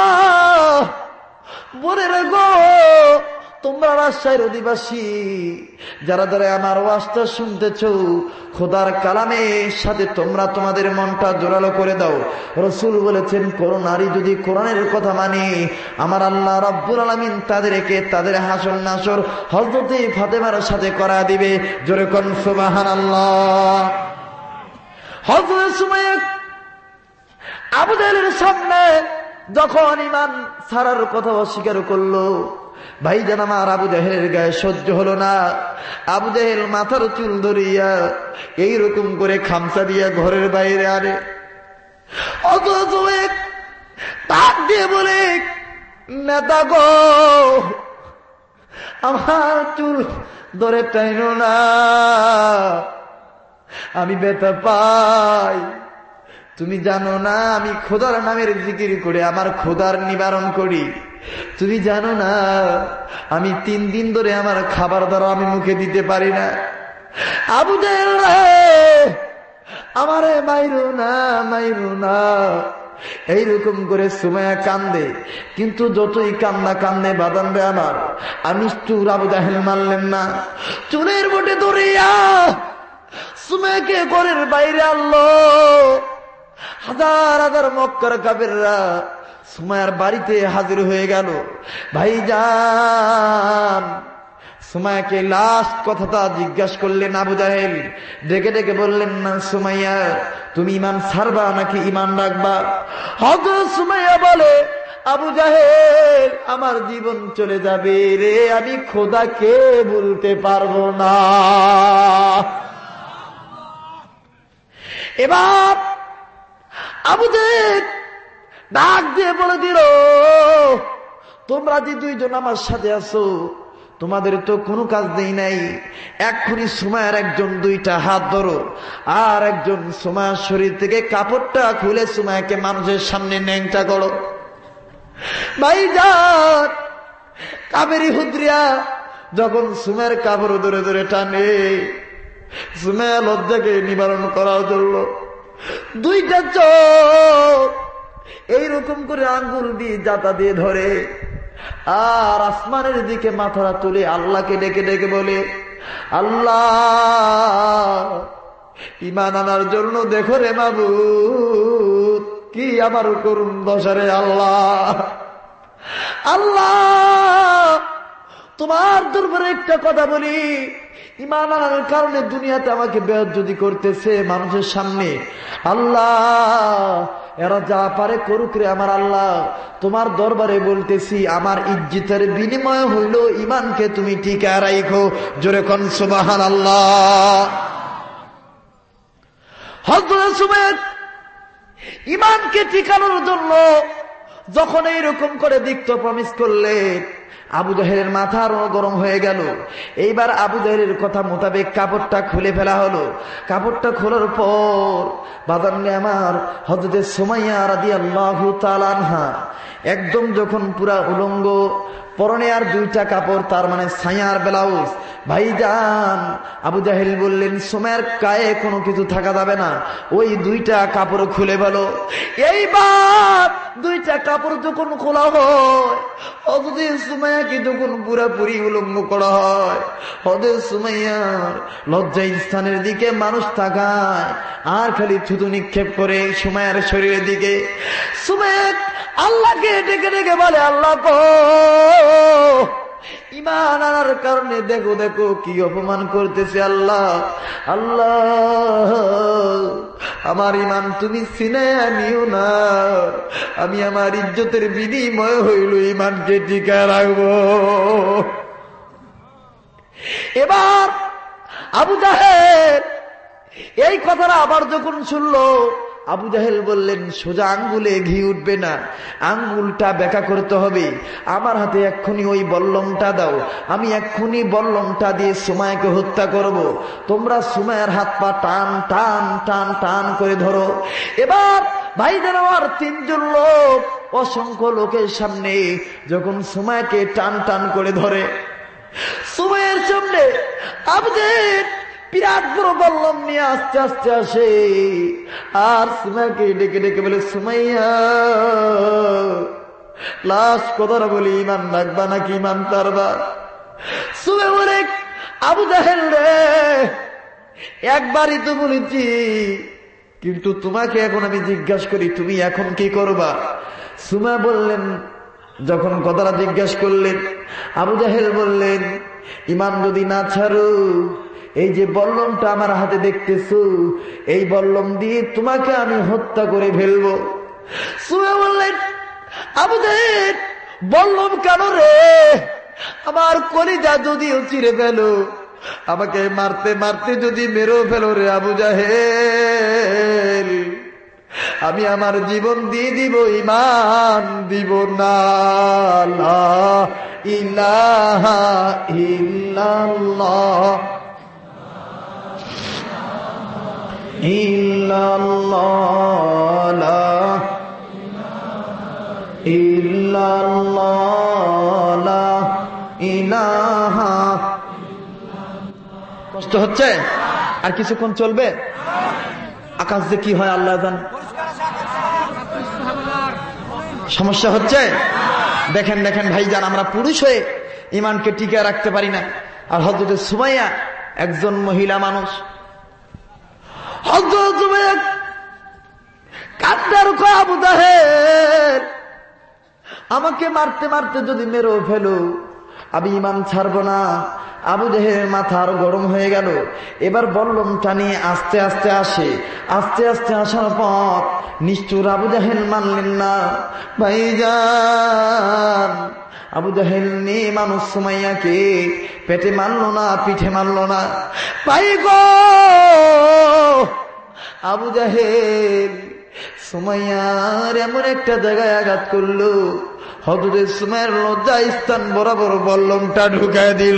A: বলে রেগো, তোমরা রাজশাহীর অধিবাসী যারা যারা আমার ওয়াজটা শুনতেছ, খোদার কালামের সাথে তোমরা তোমাদের মনটা জোরালো করে দাও। রাসূল বলেছেন, কোন নারী যদি কোরআনের কথা মানে, আমার আল্লাহ রাব্বুল আলামিন তাদেরকে তাদের হাসর নাসর হযরতে ফাতেমার সাথে করা দিবে। জোরে কোন সুবহানাল্লাহ। হযরত সুমাইয়া আবু জাহেলের সামনে যখন ঈমান ছাড়ার কথা অস্বীকার করলো, ভাইজান আমার আবু জাহেলের গায়ে সহ্য হলো না। আবু জাহেল মাথার চুল ধরিয়া এইরকম করে খামচা দিয়া ঘরের বাইরে আনে। অথচ তাক দিয়ে বলে, নেতা গো, আমার চুল ধরে টাইনো না, আমি ব্যথা পাই। তুমি জানো না আমি খোদার নামের জিকির করে আমার খোদার নিবারণ করি। তুমি জানো না আমি 3 দিন ধরে আমার খাবার দ্বারা আমি মুখে দিতে পারি না। আবু জাহেল আমারে মাইরো না। এইরকম করে সুমাইয়া কান্দে, কিন্তু যতই কান্দে বাদান রে আমার, আমি চুর আবু জাহেল মানলেন না। চুলের বটে ধরিয়া সুমাইয়াকে ঘরের বাইরে আনলো। হাজার হাজার মক্কার কাফেররা সুমাইয়ার বাড়িতে হাজির হয়ে গেল। ভাইজান সুমাইয়াকে লাস্ট কথাটা জিজ্ঞাসা করলেন আবু জাহেল, ডেকে ডেকে বললেন, না সুমাইয়া তুমি ঈমান ছাড়বা নাকি ঈমান রাখবা? হযরত সুমাইয়া বলে, আবু জাহেল আমার জীবন চলে যাবে রে, আমি খোদাকে বলতে পারবো না। এবার আবু জাহেল ডাক দিয়ে বলে দিল, তোমরা যে 2 জন আমার সাথে আছো, তোমাদের তো কোনো কাজ দেই নাই। এক্ষুনি সুমাইয়ার একজন 2টা হাত ধরো, আর একজন সুমাইয়ার শরীর থেকে কাপড়টা খুলে সুমাইয়াকে মানুষের সামনে ন্যাংটা করো। ভাইজান কাবেরী হুদ্রিয়া যখন সুমাইয়ার কাপড় ধরে ধরে টানে, সুমাইয়া লজ্জাকে নিবারণ করার জন্য 2টা চোখ এইরকম করে আঙ্গুল দিয়ে জাতা দিয়ে ধরে, আর আসমানের দিকে মাথাটা তুলে আল্লাহকে ডেকে ডেকে বলে, আল্লাহ ঈমান আনার জন্য দেখো রে মাবুদ, কি আমার করুণ দশারে আল্লাহ। তোমার দরবারে একটা কথা বলি, ঈমান আনার কারণে দুনিয়াতে আমাকে বেইজ্জতি করতেছে মানুষের সামনে। আল্লাহ এরা যা পারে করুক রে আমার আল্লাহ, তোমার দরবারে বলতেছি আমার ইজ্জতের বিনিময় হইল ঈমানকে তুমি টিকা রাখো। জোরে কোন সুবহানাল্লাহ। হযরত সুমাইয়া ঈমানকে টিকানোর জন্য যখন এইরকম করে দিক্ত প্রমিস করলে, আবু জাহেলের মাথা আরো গরম হয়ে গেল। এইবার আবু জাহেলের কথা মোতাবেক কাপড়টা খুলে ফেলা হলো। কাপড়টা খোলার পর বাদান্নে আমার হযরত সুমাইয়া রাদিয়াল্লাহু তাআলা আনহা একদম যখন পুরা উলঙ্গ, পরনে আর 2টা কাপড়, তার মানে ছায়ার ব্লাউজ। ভাইজান আবু জাহেল বললেন, সুমাইয়ার গায়ে কোনো কিছু থাকা যাবে না, ওই 2টা কাপড় খুলে বলো। এইবার 2টা কাপড় যখন খোলা হয়, হযরত সুমাইয়াকে যখন পুরাপুরি উলঙ্গ করা হয়, হযরত সুমাইয়ার লজ্জা স্থানের দিকে মানুষ তাকায় আর খালি থুতু নিক্ষেপ করে সুমাইয়ার শরীরের দিকে। সুমাইয়া আল্লাহকে ডেকে ডেকে বলে, আল্লাহ গো, ঈমান আনার কারণে দেখো দেখো কি অপমান করতেছে আল্লাহ। আল্লাহ, আমার ঈমান তুমি ছিনায়া নিও না, আমি আমার ইজ্জতের বিনিময় হইল ঈমানকে টিকায় রাখবো। এবার আবু জাহেল এই কথাটা আবার যখন শুনলো, আবু জাহেল বললেন, সোজা আঙ্গুলে ঘি উঠবে না, আঙ্গুলটা বেঁকা করতে হবে। আমার হাতে এক্ষুনি ওই বল্লমটা দাও, আমি এক্ষুনি বল্লমটা দিয়ে সুমাইয়াকে হত্যা করব। তোমরা সুমাইয়ার হাত পা টান টান টান টান করে ধরো। এবার ভাইদের আমার 3জন লোক অসংখ্য লোকের সামনে যখন সুমাইয়াকে টান টান করে ধরে, সুমাইয়ার সামনে আবু জাহেল বিরাট বড় বল্লম নিয়ে আস্তে আস্তে আসে আর সুমাইয়াকে ডেকে ডেকে বলে, সুমাইয়া, লাশ কথাটা বলি, ঈমান রাখবা নাকি ঈমান তারবা? সুমাইয়া বলে, আবু জাহেল রে, একবারই তো বলেছি, কিন্তু তোমাকে এখন আমি জিজ্ঞাসা করি, তুমি এখন কি করবা? সুমাইয়া বললেন, যখন কথাটা জিজ্ঞাসা করলেন, আবু জাহেল বললেন, ঈমান যদি না ছাড়ো, এই যে বল্লমটা আমার হাতে দেখতেছো, এই বল্লম দিয়ে তোমাকে আমি হত্যা করে ফেলবো। সুমাইয়া বললেন, আবু জাহেল, বল্লম কেন রে? আমার কলিজা যদিও চিরে ফেলো, আমাকে মারতে মারতে যদি মেরেও ফেলো রে আবু জাহেল, আমি আমার জীবন দিয়ে দিব, ঈমান দিব না। লা ইলাহা ইল্লাল্লাহ ইল্লাল্লাহ লা ইল্লাল্লাহ লা ইলাহা। কষ্ট হচ্ছে? আর কিছুক্ষণ চলবে? আকাশ যে কি হয় আল্লাহ জানে। সমস্যা হচ্ছে? দেখেন দেখেন ভাইজান, আমরা পুরুষ হয়ে ঈমানকে টিকিয়ে রাখতে পারি না। আর হযরত সুমাইয়া একজন মহিলা মানুষ। হযরত সুমাইয়া কান্নার কয়, আবু জাহেল, আমাকে মারতে মারতে যদি মেরেও ফেলো, আমি ঈমান ছাড়বো না। আবু জাহেলের মাথা আরো গরম হয়ে গেল। এবার বল্লমটা নিয়ে আস্তে আস্তে আসে, আস্তে আস্তে আসার পর নিষ্ঠুর আবু জাহেল মানলেন না। ভাইজান, আবু জাহেল নিয়ে মানুষ সুমাইয়াকে পেটে মারলো না, পিঠে মারলো না। ভাই গো, আবু জাহেল সুমাইয়ার এমন একটা জায়গায় আঘাত করলো, হযরত সুমাইয়ার লজ্জা স্থান বরাবর বল্লমটা ঢুকায় দিল।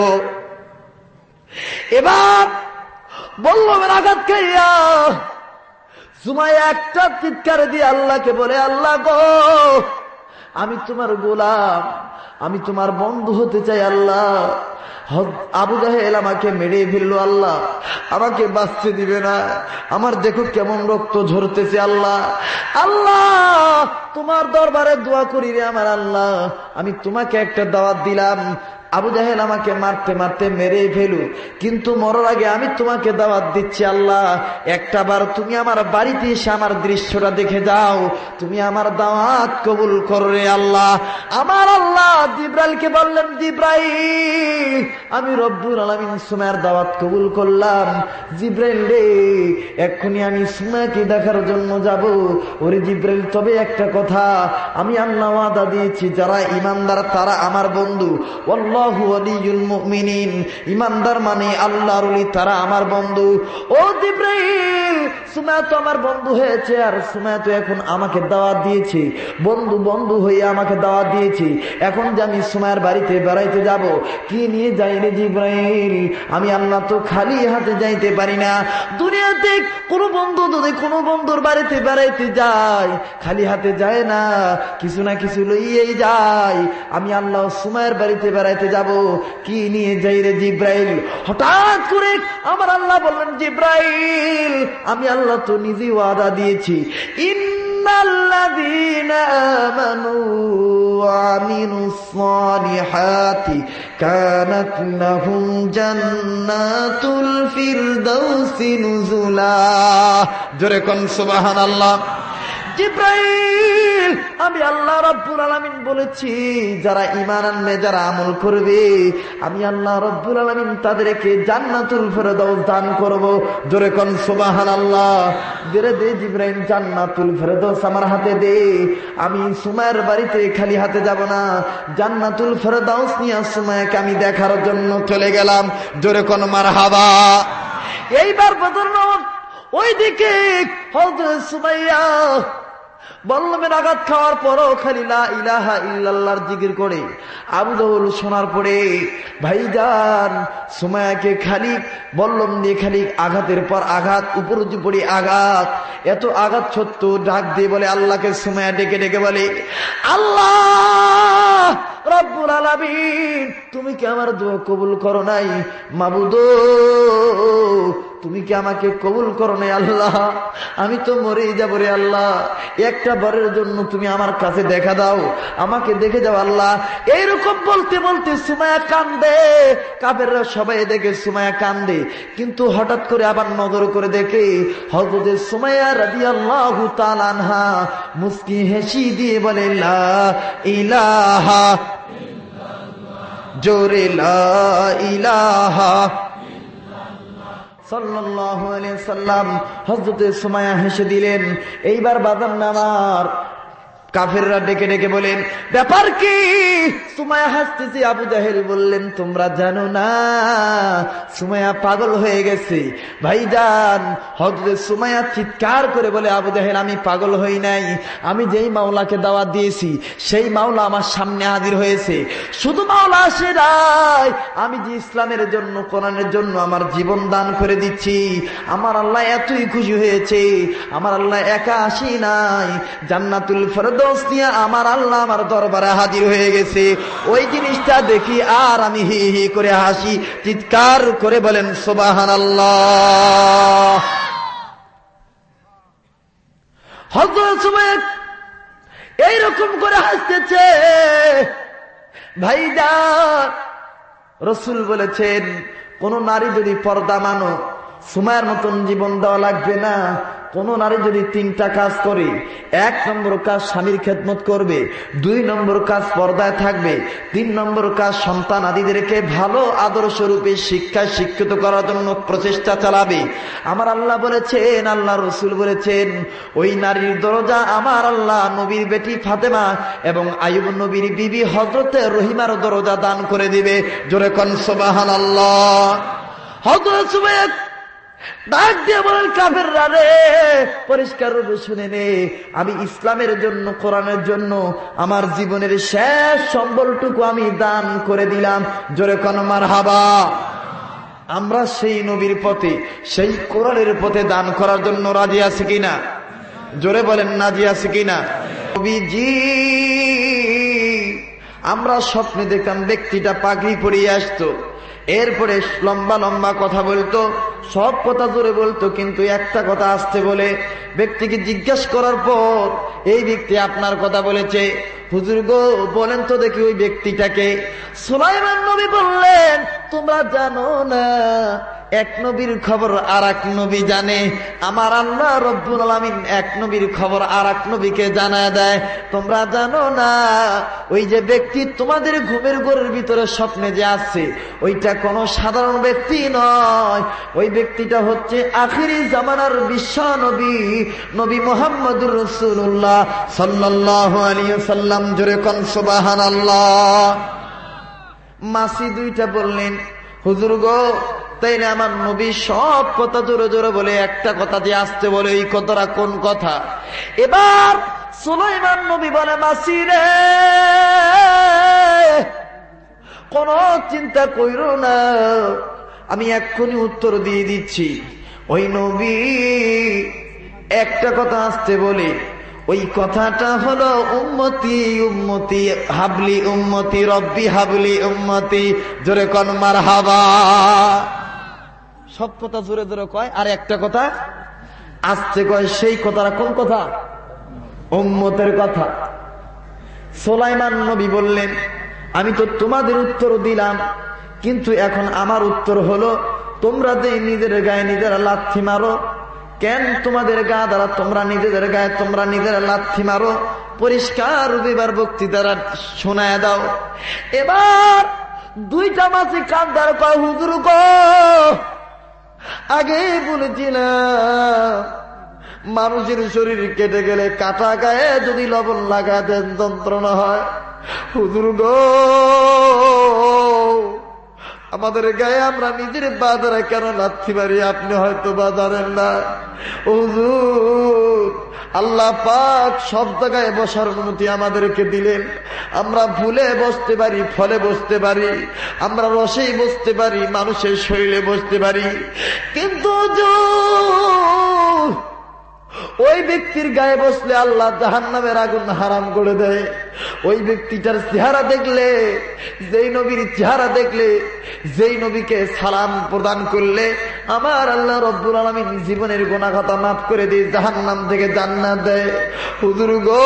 A: এবার বল্লমের আঘাত খাইয়া সুমাইয়া একটা চিৎকার দিয়ে আল্লাহকে বলে, আল্লাহ গো, আমি তোমার গোলাম, আমি তোমার বন্ধু হতে চাই আল্লাহ। আবু জাহেল আমাকে মেরে ফেললো আল্লাহ, আমাকে বাঁচতে দিবে না। আমার দেখো কেমন রক্ত ঝরতেছে আল্লাহ। আল্লাহ, তোমার দরবারে দোয়া করি রে আমার আল্লাহ, আমি তোমাকে একটা দাওয়াত দিলাম, আবু জাহেল আমাকে মারতে মারতে মেরে ফেলু, কিন্তু মরার আগে আমি তোমাকে দাওয়াত দিচ্ছি আল্লাহ, একটা বার তুমি আমার বাড়িতে এসে আমার দৃশ্যটা দেখে যাও, তুমি আমার দাওয়াত কবুল করো রে আল্লাহ। আমার আল্লাহ জিব্রাইলকে বললেন, জিব্রাইল, আমি রব্বুল আলামিন সুমাইয়ার দাওয়াত কবুল করলাম। জিব্রাইল রে, এক্ষুনি আমি সুমাইয়াকে দেখার জন্য যাব। ওরে জিব্রাইল, তবে একটা কথা, আমি আল্লাহ ওয়াদা দিয়েছি, যারা ঈমানদার তারা আমার বন্ধু। আল্লাহু ওয়ালিয়ুল মুমিনিন, ঈমানদার মানে আল্লাহর ওলি, তারা আমার বন্ধু। ও জিবরাইল, সুমাইয়া তো আমার বন্ধু হয়েছে, আর সুমাইয়া তো এখন আমাকে দাওয়াত দিয়েছে, বন্ধু বন্ধু হয়ে আমাকে দাওয়াত দিয়েছে। এখন যে আমি সুমাইয়ার বাড়িতে বেড়াইতে যাব, কি নিয়ে যাই রে জিবরাইল? আমি আল্লাহ তো খালি হাতে যাইতে পারি না। দুনিয়াতে কোনো বন্ধু যদি কোনো বন্ধুর বাড়িতে বেড়াইতে যায়, খালি হাতে যায় না, কিছু না কিছু লইয়েই যায়। আমি আল্লাহ সুমাইয়ার বাড়িতে বেড়াইতে যাব, কি নিয়ে যাই রে জিবরাইল? হঠাৎ করে আমার আল্লাহ বললেন, জিবরাইল, আমি আল্লাহ তো নিজে ওয়াদা দিয়েছি, ইন্নাল্লাযীনা আমানু ওয়া আমিলুস সালিহাতি কানাত লাহুম জান্নাতুল ফিরদাউসি নুজুলা। জোরে কোন সুবহানাল্লাহ। জিবরাইল, আমি আল্লাহ রাব্বুল আলামিন বলেছি, যারা ঈমান আনবে, যারা আমল করবে, আমি আল্লাহ রাব্বুল আলামিন তাদেরকে জান্নাতুল ফিরদাউস দান করব। জোরে কোন সুবহানাল্লাহ। দে দে জিবরাইল, জান্নাতুল ফিরদাউস আমার হাতে দে। আমি সুমাইয়ার বাড়িতে খালি হাতে যাব না, জান্নাতুল ফিরদাউস নিয়ে সুমাইয়াকে আমি দেখার জন্য চলে গেলাম। জোরে কোন মারহাবা। এইবার বদর নামক ওইদিকে হযরত সুমাইয়া বল্লমের আঘাত খাওয়ার পরও খালি লা ইলাহা ইল্লাল্লাহর জিকির করে। আবু জাহল শোনার পরে, ভাইজান, সুমাইয়াকে খালি বল্লম দিয়ে খালি আঘাতের পর আঘাত, উপর উপরি আঘাত, এত আঘাত সত্ত্বেও ডাক দিয়ে বলে আল্লাহকে। সুমাইয়া ডেকে ডেকে বলে, আল্লাহ রব্বুল আলামিন, তুমি কি আমার দোয়া কবুল করো নাই? মাবুদ, তুমি কি আমাকে কবুল করো নাই? আল্লাহ, আমি তো মরেই যাবো রে আল্লাহ, একটা বারের জন্য তুমি আমার কাছে দেখা দাও, আমাকে দেখে যাও আল্লাহ। এইরকম বলতে বলতে সুমাইয়া কান্দে। কাফেররা সবাই দেখে সুমাইয়া কান্দে, কিন্তু হঠাৎ করে আবার নজর করে দেখে হযরত সুমাইয়া রাদিয়াল্লাহু তাআলা আনহা মুস্কি হেসি দিয়ে বলে, লা ইলাহা ইল্লাল্লাহ, জোরে লা ইলাহা সাল্লাল্লাহু আলাইহি সাল্লাম। হযরত সুমাইয়া হেসে দিলেন। এইবার বাদাম নামার কাফেররা ডেকে ডেকে বলেন, ব্যাপার কি? সুমাইয়া হাসতেছে। আবু জাহেল বললেন, তোমরা জানো না সুমাইয়া পাগল হয়ে গেছে। ভাইজান, হযরত সুমাইয়া চিৎকার করে বলে, আবু জাহেল, আমি পাগল হই নাই, আমি যেই মাওলাকে দাওয়াত দিয়েছি সেই মাওলা আমার সামনে হাজির হয়েছে। শুধু মাওলা আসে নাই, আমি যে ইসলামের জন্য, কোরআনের জন্য আমার জীবন দান করে দিচ্ছি, আমার আল্লাহ এতই খুশি হয়েছে। আমার আল্লাহ একা আসি নাই, জান্নাতুল ফিরদাউস নিয়ে আমার আল্লাহ আমার দরবারে হাজির হয়ে গেছে। ওই জিনিসটা দেখি আর আমি হি হি করে হাসি। চিৎকার করে বলেন সুবহানাল্লাহ। হযরত সুমাইয়া এইরকম করে হাসতেছে। ভাইজান, রাসূল বলেছেন, কোন নারী যদি পর্দা মানো, সুমাইয়ার মতন জীবন দেওয়া লাগবে না। কোন নারী যদি 3টা কাজ করে, 1 নম্বর কাজ স্বামীর খেদমত করবে, 2 নম্বর কাজ পর্দায় থাকবে, 3 নম্বর কাজ সন্তান আদিদেরকে ভালো আদর্শ রূপে শিক্ষায় শিক্ষিত করার জন্য প্রচেষ্টা চালাবে। আমার আল্লাহ বলেছেন, আল্লাহ রাসূল বলেছেন, ওই নারীর দরজা আমার আল্লাহ নবীর বেটি ফাতেমা এবং আইয়ুব নবীর বিবি হযরতে রহিমার দরজা দান করে দিবে। জোরে কোন সুবহানাল্লাহ। হযরত সুমাইয়া ডাক দিয়ে বলেন, কাফেররা রে, পরিষ্কার রূপে শুনে নে, আমি ইসলামের জন্য, কোরআনের জন্য আমার জীবনের শেষ সম্বলটুকু আমি দান করে দিলাম। জোরে কোন মারহাবা। আমরা সেই নবীর পথে, সেই কোরআনের পথে দান করার জন্য রাজি আছি কিনা? জোরে বলেন, রাজি আছি কিনা? নবীজি, আমরা স্বপ্নে দেখতাম ব্যক্তিটা পাগড়ি পরিয়ে আসতো, এরপরে লম্বা লম্বা কথা বলতো, সব কথা জোরে বলতো, কিন্তু একটা কথা আসতে বলে। ব্যক্তিকে জিজ্ঞেস করার পর, এই ব্যক্তি আপনার কথা বলেছে, হুজুর গো বলেন তো দেখি ওই ব্যক্তিটাকে। সুলাইমান নবী বললেন, তোমরা জানো না এক নবীর খবর আর এক নবী জানে। আমার আল্লাহ রব্বুল আলামিন এক নবীর খবর আর এক নবীকে জানায় দেয়। তোমরা জানো না ওই যে ব্যক্তি তোমাদের ঘুমের ঘোরের ভিতরে স্বপ্নে যে আছে, ওইটা কোনো সাধারণ ব্যক্তি নয়। ওই ব্যক্তিটা হচ্ছে আখিরি জামানার বিশ্ব নবী, নবী মুহাম্মদুর রাসূলুল্লাহ সাল্লাল্লাহু আলাইহি ওয়াসাল্লাম। জোরে কোন সুবহানাল্লাহ। মাসি দুইটা বললেন, হুজুর গো, তাইলে আমার নবী সব কথা জোরে জোরে বলে, একটা কথা দিয়ে আসতে বলে, এই কথাটা কোন কথা? এবার সুলাইমান নবী বলে, মাসি রে, কোন চিন্তা কইরো না, আমি এক্ষুনি উত্তর দিয়ে দিচ্ছি। ওই নবী একটা কথা আসতে বলে, ওই কথাটা হলো উম্মতি উম্মতি হাবলি উম্মতি রব্বি হাবলি উম্মতি। জোরে কোন মারহাবা। সব কথা জোরে জোরে কয়, আর একটা কথা আসতে কয়। সেই কথাটা কোন কথা? উম্মতের কথা। সুলাইমান নবী বললেন, আমি তো তোমাদের উত্তর দিলাম, কিন্তু এখন আমার উত্তর হলো, তোমরা যে নিজের গায়ে নিজেরা লাথি মারো, কেন তোমাদের গা দ্বারা তোমরা নিজেদের গায়ে তোমরা নিজেরা লাথি মারো? পরিষ্কার রবিবার বক্তৃতারা শোনায় দাও। এবার দুইটা মাসি কান্দার কয়, হুজুর গো, আগে বলেছিলাম মানুষের শরীর কেটে গেলে কাটা গায়ে যদি লবণ লাগা দেন যন্ত্রণা হয়। হুজুর গো, আমাদের গায়ে আমরা নিজের বাজারে কেন লাথি মারি? আপনি হয়তো বাজারের না হুজুর, আল্লাহ পাক সব জায়গায় বসার অনুমতি আমাদেরকে দিলেন। আমরা ফুলে বসতে পারি, ফলে বসতে পারি, আমরা রসেই বসতে পারি, মানুষের শরীরে বসতে পারি, কিন্তু ওই ব্যক্তির গায়ে বসলে আল্লাহ জাহান্নামের আগুন হারাম করে দেয়। ওই ব্যক্তিটার চেহারা দেখলে, যেই নবীর চেহারা দেখলে, যেই নবীকে সালাম প্রদান করলে আমার আল্লাহ রব্বুল আলামিন জীবনের গুনাহ খাতা মাফ করে দিয়ে জাহান্নাম থেকে জান্নাত দেয়। হুজুর গো,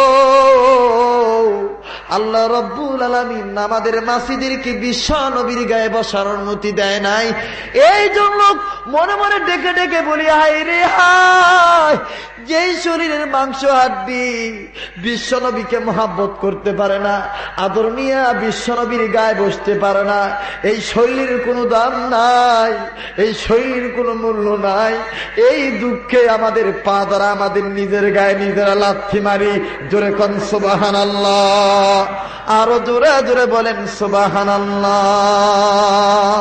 A: আল্লাহ রব্বুল আলামিন আমাদের মাসিদেরকে বিশ্ব নবীর গায়ে বসার অনুমতি দেয় নাই। এই জন্য মনে মনে ডেকে ডেকে বলি, হায় রে হায়, যেই শরীরের মাংস হাড্ডি বিশ্ব নবীকে মহাব্বত করতে পারে না, আদর নিয়ে বিশ্ব নবীর গায়ে বসতে পারে না, এই শরীরের কোনো দাম নাই, এই শরীরের কোনো মূল্য নাই। এই দুঃখে আমাদের পা দ্বারা আমাদের নিজের গায়ে নিজেরা লাথি মারি। জোরে কোন সুবহানাল্লাহ, আরো জোরে জোরে বলেন সুবহানাল্লাহ।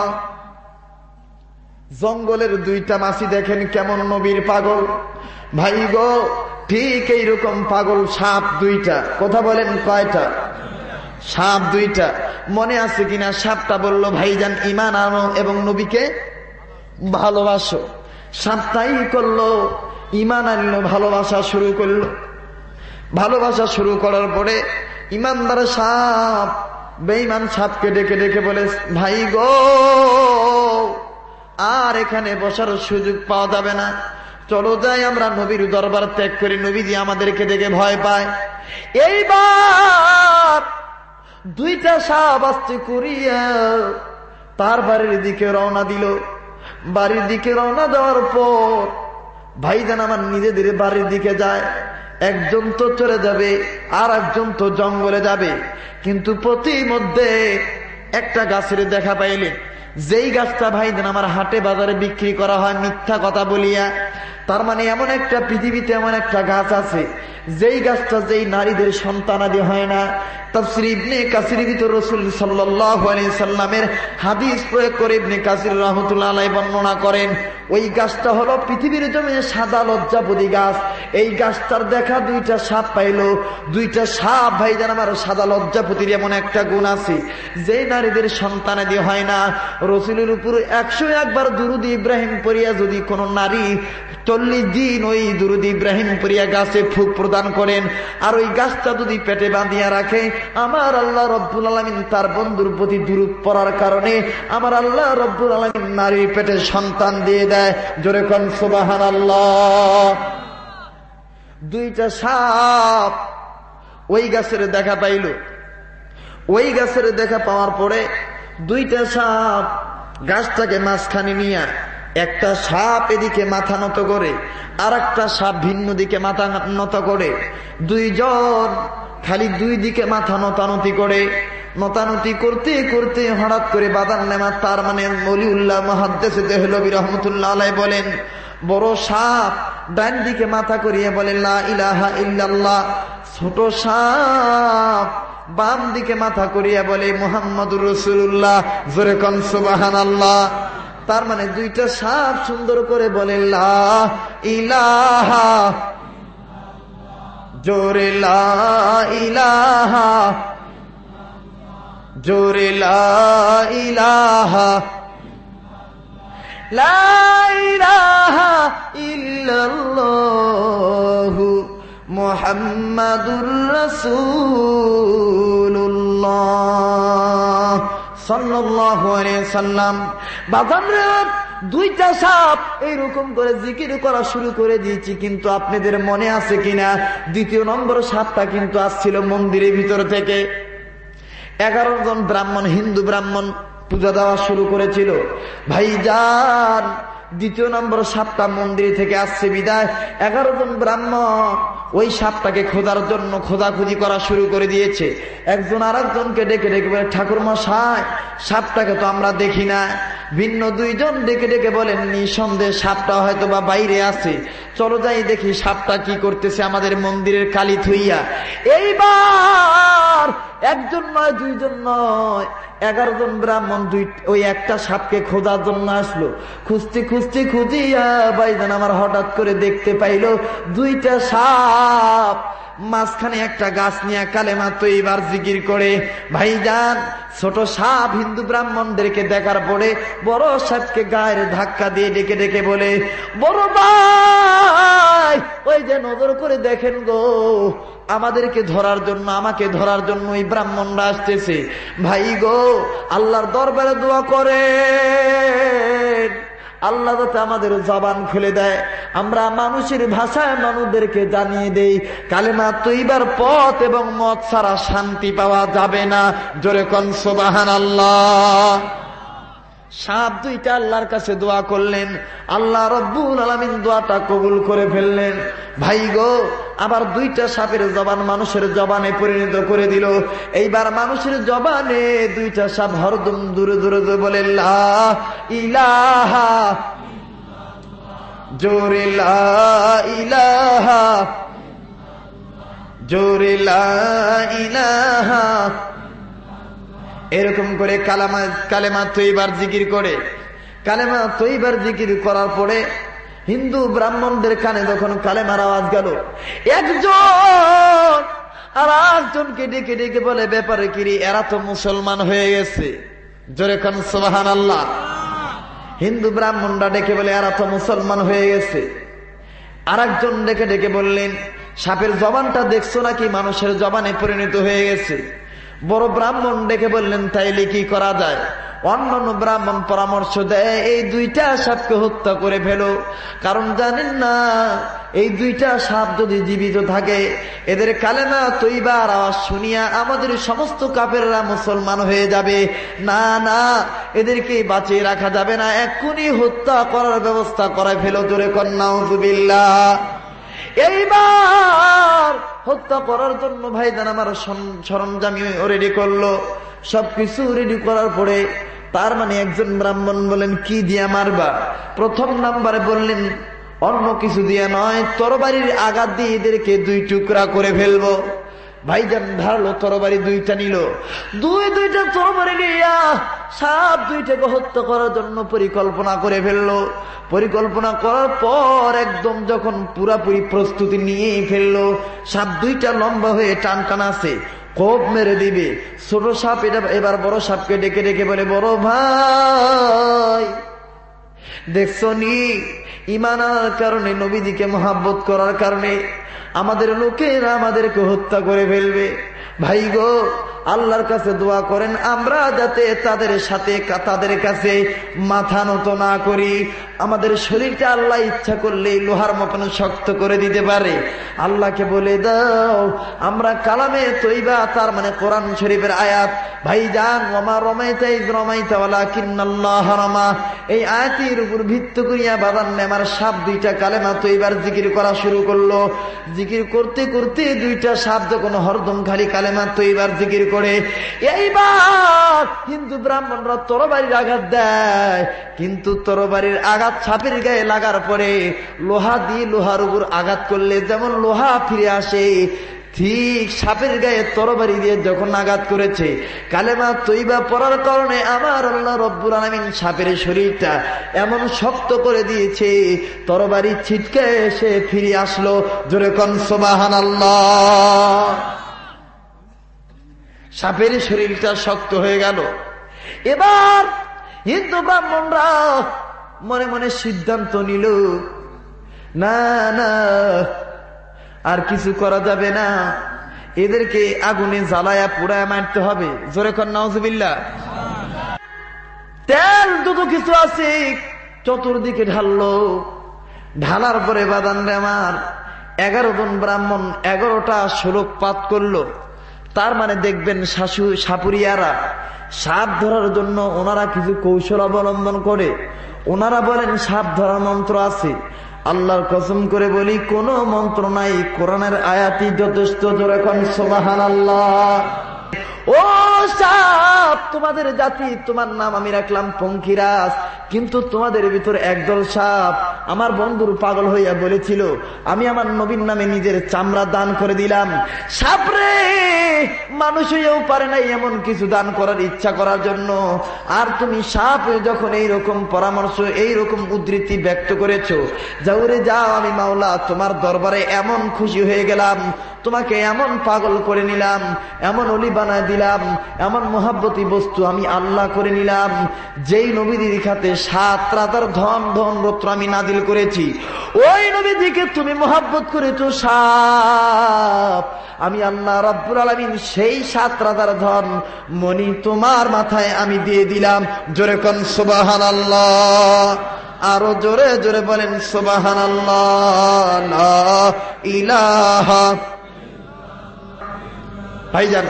A: জঙ্গলের দুইটা মাসি দেখেন কেমন নবীর পাগল। ভাই গো, ঠিক এইরকম পাগল সাপ দুইটা। কথা বলেন কয়টা? সাপ দুইটা। মনে আছে কিনা? সাপটা বলল, ভাইজান ঈমান আনো এবং নবীকে ভালোবাসো। সাপটাই করলো, ঈমান আনলো, ভালোবাসা শুরু করলো। ভালোবাসা শুরু করার পরে ঈমানদার সাপ বেঈমান সাপকে ডেকে ডেকে বলে, ভাই গো, আর এখানে বসার সুযোগ পাওয়া যাবে না, চলো যাই আমরা নবীর দরবার ত্যাগ করি, নবীজি আমাদেরকে দেখে ভয় পায়। এইবার দুইটা সাপ আসতে করিয়া তার বাড়ির দিকে রওনা দিল। বাড়ির দিকে রওনা দেওয়ার পর ভাইজান আমার নিজেদের বাড়ির দিকে যায়। একজন তো চলে যাবে, আর একজন তো জঙ্গলে যাবে, কিন্তু প্রতিমধ্যে একটা গাছের দেখা পাইলেন, যেই গাছটা ভাইজান আমার হাটে বাজারে বিক্রি করা হয় মিথ্যা কথা বলিয়া। তার মানে এমন একটা পৃথিবীতে এমন একটা গাছ আছে, যেই গাছটা যেই নারীদের সন্তানাদি হয় না। তাফসীর ইবনে কাসির ভিতর রাসূল সাল্লাল্লাহু আলাইহি সাল্লামের হাদিস প্রয়োগ করে ইবনে কাসির রাহমাতুল্লাহ আলাইহি বর্ণনা করেন, ওই গাছটা হলো পৃথিবীর জমিনে সাদা লজ্জাপতি গাছ। এই গাছটার দেখা দুইটা সাপ পাইল। দুইটা সাপ ভাইজান আমার সাদা লজ্জাপতির এমন একটা গুণ আছে, যেই নারীদের সন্তানাদি হয় না, রাসূলের উপর 101 বার দুরূদ ইব্রাহিম পড়িয়া যদি কোন নারী 40 দিন ওই দুরূদ ইব্রাহিম পড়িয়া গাছে ফুক প্রদান করেন, আর ওই গাছটা যদি পেটে বাঁধিয়া রাখে, আমার আল্লাহ রব্বুল আলামিন তার বন্ধুর প্রতি দুরূদ পড়ার কারণে আমার আল্লাহ রব্বুল আলামিন নারীর পেটে সন্তান দিয়ে দেয়। জোরে কোন সুবহানাল্লাহ। দুইটা সাপ ওই গাছের দেখা পাইল। ওই গাছের দেখা পাওয়ার পরে দুইটা সাপ গাছটাকে মাঝখানে নিয়ে, একটা সাপ এদিকে মাথা নত করে, আর একটা সাপ ভিন্ন দিকে মাথা নত করে, দুইজন খালি দুই দিকে মাথা নতানতি করে। নতানতি করতে করতে হঠাৎ করে বাদান নেমা, তার মানে ওলিউল্লাহ মুহাদ্দিস দেহলভী রহমাতুল্লাহ আলাইহি বলেন, বড় সাপ ডান দিকে মাথা করিয়ে বলে লা ইলাহা ইল্লাল্লাহ। ছোট সাপ বাম দিকে মাথা করিয়া বলে মুহাম্মাদুর রাসূলুল্লাহ। জোরে কোন সুবহানাল্লাহ। তার মানে দুইটা সাপ সুন্দর করে বলে লা ইলাহা, জোরে লা ইলাহা, জোরে লা ইলাহা, লা ইলাহা ইল্লাল্লাহু মুহাম্মাদুর রাসূলুল্লাহ সাল্লাল্লাহু আলাইহি সাল্লাম। বাজারে দুইটা সাপ এইরকম করে জিকির করা শুরু করে দিয়েছি, কিন্তু আপনাদের মনে আছে কিনা দ্বিতীয় নম্বর সাপটা কিন্তু আসছিল মন্দিরের ভিতর থেকে। 11 জন ব্রাহ্মণ, হিন্দু ব্রাহ্মণ পূজা দেওয়া শুরু করেছিল। ভাইজান দ্বিতীয় নম্বর সাপটা মন্দির থেকে আসছে বিদায় 11 জন ব্রাহ্মণ ওই সাপটাকে খোঁজার জন্য খোঁজাখুঁজি করা শুরু করে দিয়েছে। একজন আর একজনকে ডেকে ডেকে বলে ঠাকুর মশাই সাপটাকে তো আমরা দেখি না। ভিন্ন দুইজন ডেকে ডেকে বলেন নিঃসন্দেহে সাপটা হয়তো বা বাইরে আছে, চলো যাই দেখি সাপটা কি করতেছে আমাদের মন্দিরের কালী থুইয়া। এইবার একজন নয় দুইজন নয় 11 জন ব্রাহ্মণ ওই একটা সাপকে খোঁজার জন্য আসলো। খুঁজতে খুঁজতে খুঁজিয়া ভাইজান আমার হঠাৎ করে দেখতে পাইল দুইটা সাপ মাঝখানে একটা গাছ নিয়ে কালেমা তৈবার জিকির করে। ভাইজান ছোট সাপ হিন্দু ব্রাহ্মণদেরকে দেখার পরে বড় সাপকে গায়ের ধাক্কা দিয়ে ডেকে ডেকে বলে বড় ভাই ওই যে নজর করে দেখেন গো, আমাদেরকে ধরার জন্য আমাকে ধরার জন্য ওই ব্রাহ্মণরা আসতেছে। ভাই গো আল্লাহর দরবারে দোয়া করেন আল্লাহ যাতে আমাদের জবান খুলে দেয়, আমরা মানুষের ভাষায় মানুষদেরকে জানিয়ে দেই কালেমা তৈবার পথ এবং মত ছাড়া শান্তি পাওয়া যাবে না। জোরে কোন সুবহানাল্লাহ। সাপ দুইটা আল্লাহর কাছে দোয়া করলেন, আল্লাহ রব্বুল আলামিন দোয়াটা কবুল করে ফেললেন। ভাই গো আবার দুইটা সাপের জবান মানুষের জবানে পরিণত করে দিল। এইবার মানুষের জবানে দুইটা সাপ হরদম দূরে দূরে বলে লা ইলাহা, জোরে লা ইলাহা, জোরে লা ইলাহা। এরকম করে কালেমা তৈবার জিকির করে। কালেমা তৈবার জিকির করার পরে হিন্দু ব্রাহ্মণদের কানে যখন কালেমার আওয়াজ গেল, একজন আর একজনকে ডেকে ডেকে বলে ব্যাপারে কিরি এরা তো মুসলমান হয়ে গেছে। জোরে কোন সুবহানাল্লাহ। হিন্দু ব্রাহ্মণরা ডেকে বলে এরা তো মুসলমান হয়ে গেছে। আর একজন ডেকে ডেকে বললেন সাপের জবানটা দেখছো নাকি মানুষের জবানে পরিণত হয়ে গেছে। বড় ব্রাহ্মণ ডেকে বললেন তাইলে কি করা যায়। অন্যান্য ব্রাহ্মণ পরামর্শ দেয় এই দুইটা সাপকে হত্যা করে ফেলো, কারণ জানেন না এই দুইটা সাপ যদি জীবিত থাকে এদের কালেমা তৈবার আওয়াজ শুনিয়া আমাদের সমস্ত কাফেররা মুসলমান হয়ে যাবে। না না এদেরকে বাঁচিয়ে রাখা যাবে না, এক্ষুনি হত্যা করার ব্যবস্থা করে ফেলো। জোরে কোন নাউযুবিল্লাহ। এইবার হত্যা করার জন্য ভাইজান আমার সরঞ্জাম রেডি করলো। সবকিছু রেডি করার পরে তার মানে একজন ব্রাহ্মণ বলেন কি দিয়া মারবা। প্রথম নাম্বারে বললেন অন্য কিছু দিয়া নয়, তরবারির আঘাত দিয়ে এদেরকে 2 টুকরা করে ফেলবো। ভাইজান ধারলো তরবারি 2টা নিল, দুইটা তরবারি নিয়া সাপ 2টাকে হত্যা করার জন্য পরিকল্পনা করে ফেললো। পরিকল্পনা করার পর একদম যখন পুরাপুরি প্রস্তুতি নিয়ে ফেললো, সাপ 2টা লম্বা হয়ে টান টান আছে, কোপ মেরে দিবে। ছোট সাপ এবার বড় সাপকে ডেকে ডেকে বলে বড় ভাই দেখছো নি ঈমান আনার কারণে নবীজিকে মহব্বত করার কারণে আমাদের লোকেরা আমাদেরকে হত্যা করে ফেলবে। ভাই গো আল্লাহর কাছে দোয়া করেন আমরা যাতে তাদের কাছে মাথা নত না করি। আমাদের শরীরটা আল্লাহ ইচ্ছা করলে লোহার মতন শক্ত করে দিতে পারে। আল্লাহকে বলে দাও আমরা কালামে তৈবা, তার মানে কোরআন শরীফের আয়াত, ভাইজান ওমা রমাইতা ইয রমাইতা ওয়ালাকিন্নাল্লাহ রামা, এই আয়াতের উপর ভিত্তি করিয়া বাবার নেমার সাপ 2টা কালেমা তৈবার জিকির করা শুরু করলো। জিকির করতে করতে 2টা সাপ যখন হরদম খালি কালেমা তৈবার জিকির করে। এইবার হিন্দু ব্রাহ্মণরা তরবারির আঘাত দেয়, কিন্তু তরবারির আঘাত সাপের গায়ে লাগার পরে লোহা দিয়ে লোহার উপর আঘাত করলে যেমন লোহা ফিরে আসে, ঠিক সাপের গায়ে তরবারি দিয়ে যখন আঘাত করেছে, কালেমা তৈবা পড়ার কারণে আমার আল্লাহ রব্বুল আলামিন সাপের শরীরটা এমন শক্ত করে দিয়েছে, তরবারি ছিটকে এসে ফিরে আসলো। জোরে কোন সুবহানাল্লাহ। সাপের শরীরটা শক্ত হয়ে গেল। এবার হিন্দু ব্রাহ্মণরা মনে মনে সিদ্ধান্ত নিল, না না আর কিছু করা যাবে না, এদেরকে আগুনে জ্বালায়া পুড়ায় মারতে হবে। জোরে কোন নাউজুবিল্লাহ। তেল যত কিছু আছে চতুর্দিকে ঢাললো। ঢালার পরে বাদানরে আমার 11 জন ব্রাহ্মণ 11টা শ্লোক পাঠ করলো। তার মানে দেখবেন সাপুরিয়ারা সাপ ধরার জন্য ওনারা কিছু কৌশল অবলম্বন করে। ওনারা বলেন সাপ ধরার মন্ত্র আছে। আল্লাহর কসম করে বলি কোন মন্ত্র নাই, কোরআনের আয়াতই যথেষ্ট। জোরে কোন সুবহানাল্লাহ। ও সাপ, তোমাদের জাতি, তোমার নাম আমি রাখলাম পঙ্খিরাজ, কিন্তু তোমাদের ভিতর একদল সাপ আমার বন্ধুর পাগল হইয়া বলেছিল আমি আমার নবীর নামে নিজের চামড়া দান করে দিলাম। সাপরে মানুষ হইয়াও পারে নাই এমন কিছু দান করার ইচ্ছা করার জন্য, আর তুমি সাপ যখন এইরকম পরামর্শ এইরকম উদ্ধৃতি ব্যক্ত করেছো, যাও রে যাও, আমি মাওলা তোমার দরবারে এমন খুশি হয়ে গেলাম, তোমাকে এমন পাগল করে নিলাম, এমন অলি বানায় দিলাম, এমন মহাব্বতী বস্তু আমি আল্লাহ করে নিলাম, যেই নবীদের খাতে 7 রাতার ধন ধন রত্ন আমি নাজিল করেছি, ওই নবীদিকে তুমি মহাব্বত করেছো সাপ, আমি আল্লাহ রাব্বুল আলামিন সেই 7 রাতার ধন মনি তোমার মাথায় আমি দিয়ে দিলাম। জোরে কোন সুবহানাল্লাহ। আরো জোরে জোরে বলেন সুবহানাল্লাহ। লা ইলাহা। ভাইজান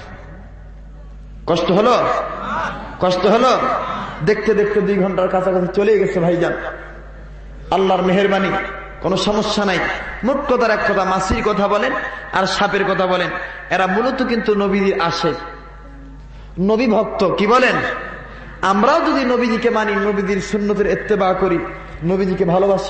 A: কষ্ট হলো, কষ্ট হলো। দেখতে দেখতে 2 ঘন্টার কাছাকাছি চলে গেছে ভাইজান। আল্লাহর মেহেরবানি, কোনো সমস্যা নাই। মোট কথার এক কথা, মাছির কথা বলেন আর সাপের কথা বলেন, এরা মূলত কিন্তু নবীদের আসে, নবী ভক্ত। কি বলেন? আমরাও যদি নবীজিকে মানি, নবীজির সুন্নতের ইত্তেবা করি, নবীজিকে ভালোবাসি,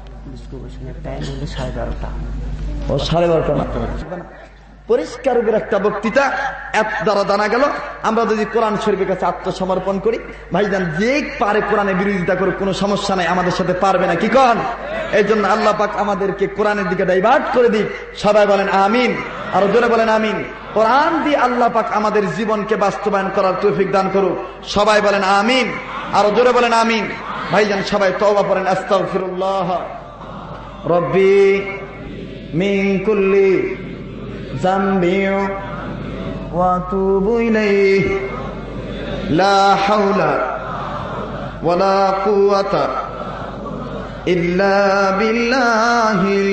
A: 12:30 পরিষ্কার একটা বক্তৃতা এত দ্বারা জানা গেল। আমরা যদি কোরআন শরীফের কাছে আত্মসমর্পণ করি, ভাইজান যে পারে কোরআনে বিরোধিতা করে কোনো সমস্যা নাই, আমাদের সাথে পারবে না। কি কন? এই জন্য আল্লাহ পাক আমাদেরকে কোরআনের দিকে ডাইভার্ট করে দিক। সবাই বলেন আমিন, আর জোরে বলেন আমিন। কোরআন দিয়ে আল্লাহ পাক আমাদের জীবনকে বাস্তবায়ন করার তৌফিক দান করুক। সবাই বলেন আমিন, আর জোরে বলেন আমিন। ভাইজান সবাই তওবা করেন, আস্তাগফিরুল্লাহ রব্বি মিন কুল্লি যামবি ওয়া আতুবু ইলাইহি লা হাওলা ওয়ালা কুওয়াতা ইল্লা বিল্লাহিল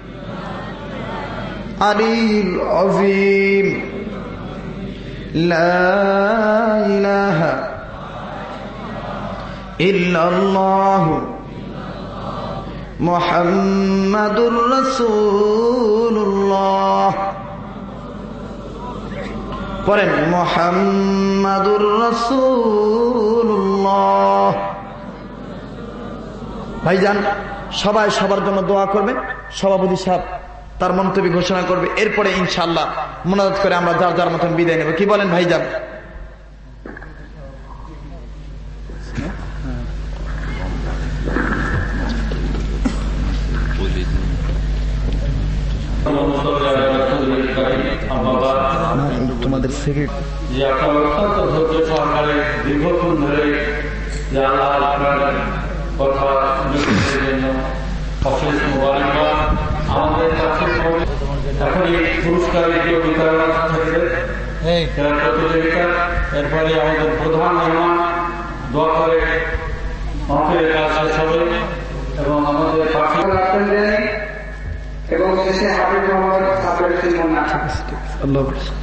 A: আলিয়্যিল আযীম। লা ইলাহা ইল্লাল্লাহু মুহাম্মাদুর রাসূলুল্লাহ। পড়েন মুহাম্মাদুর রাসূলুল্লাহ। ভাইজান সবাই সবার জন্য দোয়া করবেন। সভাপতি সাহেব তার মন্তব্য ঘোষণা করবে, এরপরে ইনশাআল্লাহ মুনাজাত করে আমরা যার যার মতন বিদায় নেব। কি বলেন ভাইজান? তোমাদের সেক্রেট যে আপনার অত্যন্ত ধৈর্য সহকারে দীর্ঘক্ষণ ধরে যে আল্লাহ আপনার কথা জন্য অশেষ মোবারকবাদ। আমাদের কাছে এখন এই পুরস্কারের যে বিতরণ থাকবে খেলার প্রতিযোগিতা, এরপরে আমাদের প্রধান মেহমান দোয়া করে মাহফিলের কাজ শেষ হবে এবং আমাদের পাখি এবং শেষে হাফিজ মোহাম্মদ সাবের সিমনা। আল্লাহ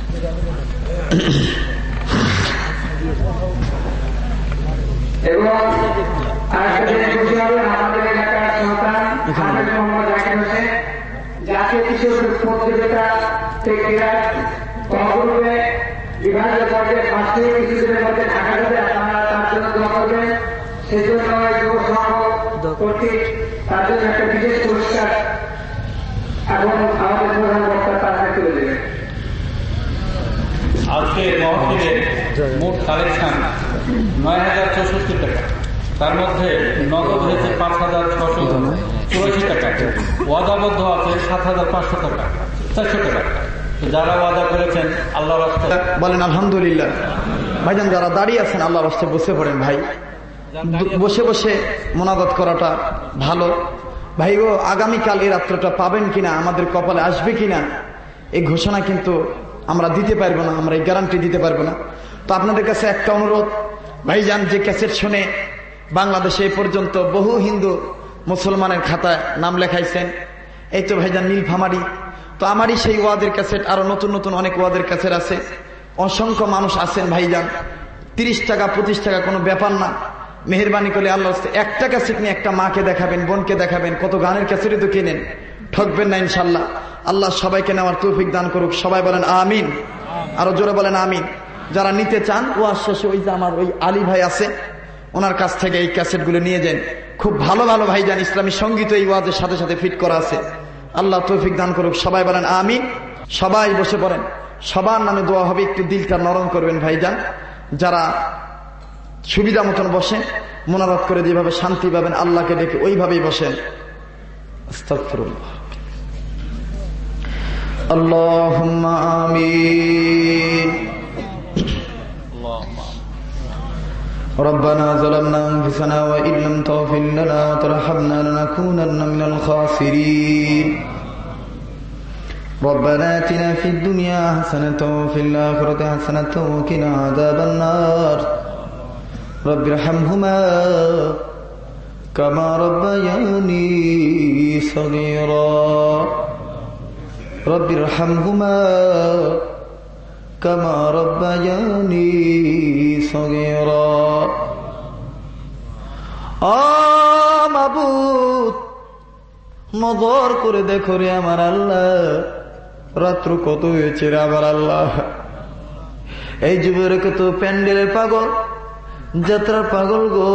A: এবং আজকে খুশি হবেন আমাদের এলাকার সন্তান হাফিজ মোহাম্মদ জাকির হোসেন, জাতীয় কিশোর প্রতিযোগিতা থেকে তহবিলে
B: বিভাগীয় পর্যায়ে 5টি কিছুদিনের মধ্যে ঢাকা যাবে, আপনারা তার জন্য দোয়া করবেন। সেই জন্য যুব সংঘ কর্তৃক তার জন্য একটা বিশেষ পুরস্কার এবং আমাদের প্রধান বক্তা তার হাতে তুলে দেবেন।
C: আজকে মহফিলের মোট কালেকশন ৯,০৬৪ টাকা, তার মধ্যে নগদ হয়েছে ৫,৬৮৪ টাকা, ওয়াদাবদ্ধ আছে ৭,৫০০ টাকা, ৪০০ টাকা। যারা ওয়াদা করেছেন আল্লাহর রাস্তায়
A: বলেন আলহামদুলিল্লাহ। ভাইজান যারা দাঁড়িয়ে আছেন আল্লাহর রাস্তায় বসে পড়েন ভাই, বসে বসে মোনাজাত করাটা ভালো। ভাই গো, আগামীকাল এই রাত্রটা পাবেন কিনা, আমাদের কপালে আসবে কিনা, এই ঘোষণা কিন্তু আমরা দিতে পারবো না, আমরা এই গ্যারান্টি দিতে পারবো না। তো আপনাদের কাছে একটা অনুরোধ, ভাইজান যে ক্যাসেট শুনে বাংলাদেশে এ পর্যন্ত বহু হিন্দু মুসলমানের খাতায় নাম লেখাইছেন, এই তো ভাইজান নীলফামারী, তো আমারই সেই ওয়াদের ক্যাসেট, আরো নতুন নতুন অনেক ওয়াদের ক্যাসেট আছে। অসংখ্য মানুষ আছেন ভাইজান, 30 টাকা 25 টাকা কোনো ব্যাপার না। মেহেরবানি করে আল্লাহ একটা ক্যাসেট নিয়ে একটা মাকে দেখাবেন, বোনকে দেখাবেন, কত গানের ক্যাসেটই তো কেনেন, ঠকবেন না ইনশাল্লাহ। আল্লাহ সবাইকে নেওয়ার তৌফিক দান করুক, সবাই বলেন আমিন, আরো জোরে বলেন আমিন। যারা নিতে চান ওয়াজ শেষে ওই যে আমার ওই আলী ভাই আছে, ওনার কাছ থেকে এই ক্যাসেটগুলো নিয়ে যান। খুব ভালো ভালো ভাইজান ইসলামী সঙ্গীত এই ওয়াজের সাথে সাথে ফিট করা আছে। আল্লাহ তৌফিক দান করুক, সবাই বলেন আমিন। সবাই বসে পড়েন, সবার নামে দোয়া হবে, একটু দিলটা নরম করবেন ভাইজান। যারা সুবিধা মতন বসেন, মোনাজাত করে যেভাবে শান্তি পাবেন আল্লাহকে ডেকে ওইভাবেই বসেন। আস্তাগফিরুল্লাহ। আল্লাহুম্মা আমিন। ربنا ظلمنا أنفسنا وإن لم تغفر لنا وترحمنا لنكونن من الخاسرين. ربنا آتنا في الدنيا حسنة وفي الآخرة حسنة وقنا عذاب النار. رب ارحمهما كما ربياني صغيرا. رب ارحمهما كما ربياني صغيرا. মাবুদ, নজর করে দেখো রে আমার আল্লাহ, রাত্র কত হয়েছে রে আমার আল্লাহ। এই যুবক তো প্যান্ডেলের পাগল, যাত্রার পাগল গো,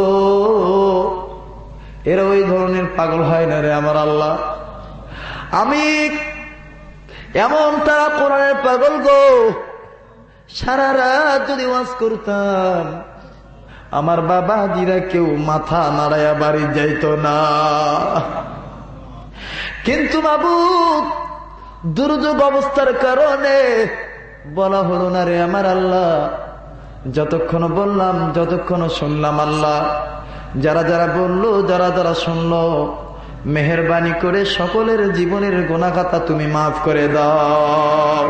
A: এরা ওই ধরনের পাগল হয় না রে আমার আল্লাহ। আমি এমন তারা কোরআনের পাগল গো, সারা রাত যদি ওয়াজ করতাম আমার বাবাজিরা কেউ মাথা নাড়ায়া বাড়ি যাইতো না। কিন্তু মাবুদ, দুর্যোগ অবস্থার কারণে বলা হলো না রে আমার আল্লাহ। যতক্ষণ বললাম, যতক্ষণ শুনলাম আল্লাহ, যারা যারা বললো, যারা যারা শুনলো, মেহেরবানি করে সকলের জীবনের গুনাহখাতা তুমি মাফ করে দাও।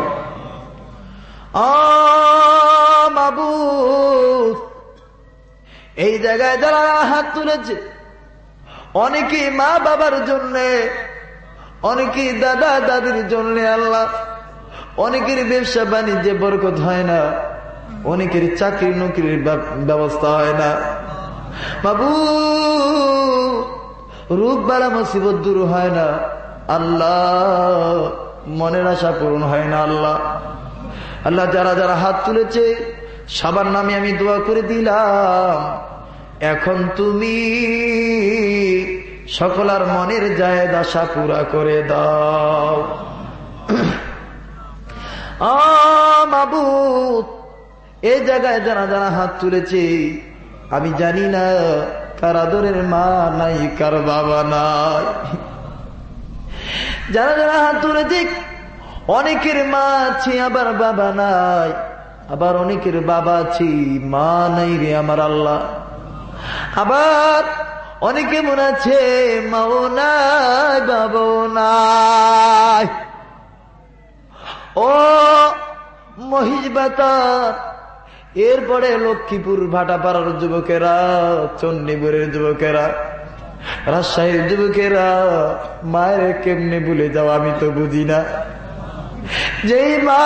A: মাবুদ, এই জায়গায় যারা হাত তুলেছে, অনেকেই মা বাবার জন্যে, অনেকেই দাদা দাদির জন্য আল্লাহ, অনেকের ব্যবসা বাণিজ্যে বরকত হয় না, অনেকের চাকরি নকরির ব্যবস্থা হয় না। বাবু, রোগ বালা মুসিবত দূর হয় না আল্লাহ, মনের আশা পূরণ হয় না আল্লাহ। আল্লাহ, যারা যারা হাত তুলেছে সবার নামে আমি দোয়া করে দিলাম। এখন তুমি সকলার মনের জায়েদ আশা পুরা করে দাও। মাবুদ, এই জায়গায় যারা যারা হাত তুলেছে, আমি জানি না কার আদরের মা নাই, কার বাবা নাই। যারা যারা হাত তুলেছে, অনেকের মা আছে আবার বাবা নাই, আবার অনেকের বাবা আছে মা নাই রে আমার আল্লাহ। আবার অনেকে মনে আছে মাও নাই, বাবাও নাই। ও মহিষবাতার, এরপরে লক্ষ্মীপুর ভাটাপাড়ার যুবকেরা, চণ্ডীপুরের যুবকেরা, রাজশাহীর যুবকেরা, মায়ের কেমনে ভুলে যাও আমি তো বুঝি না। যেই মা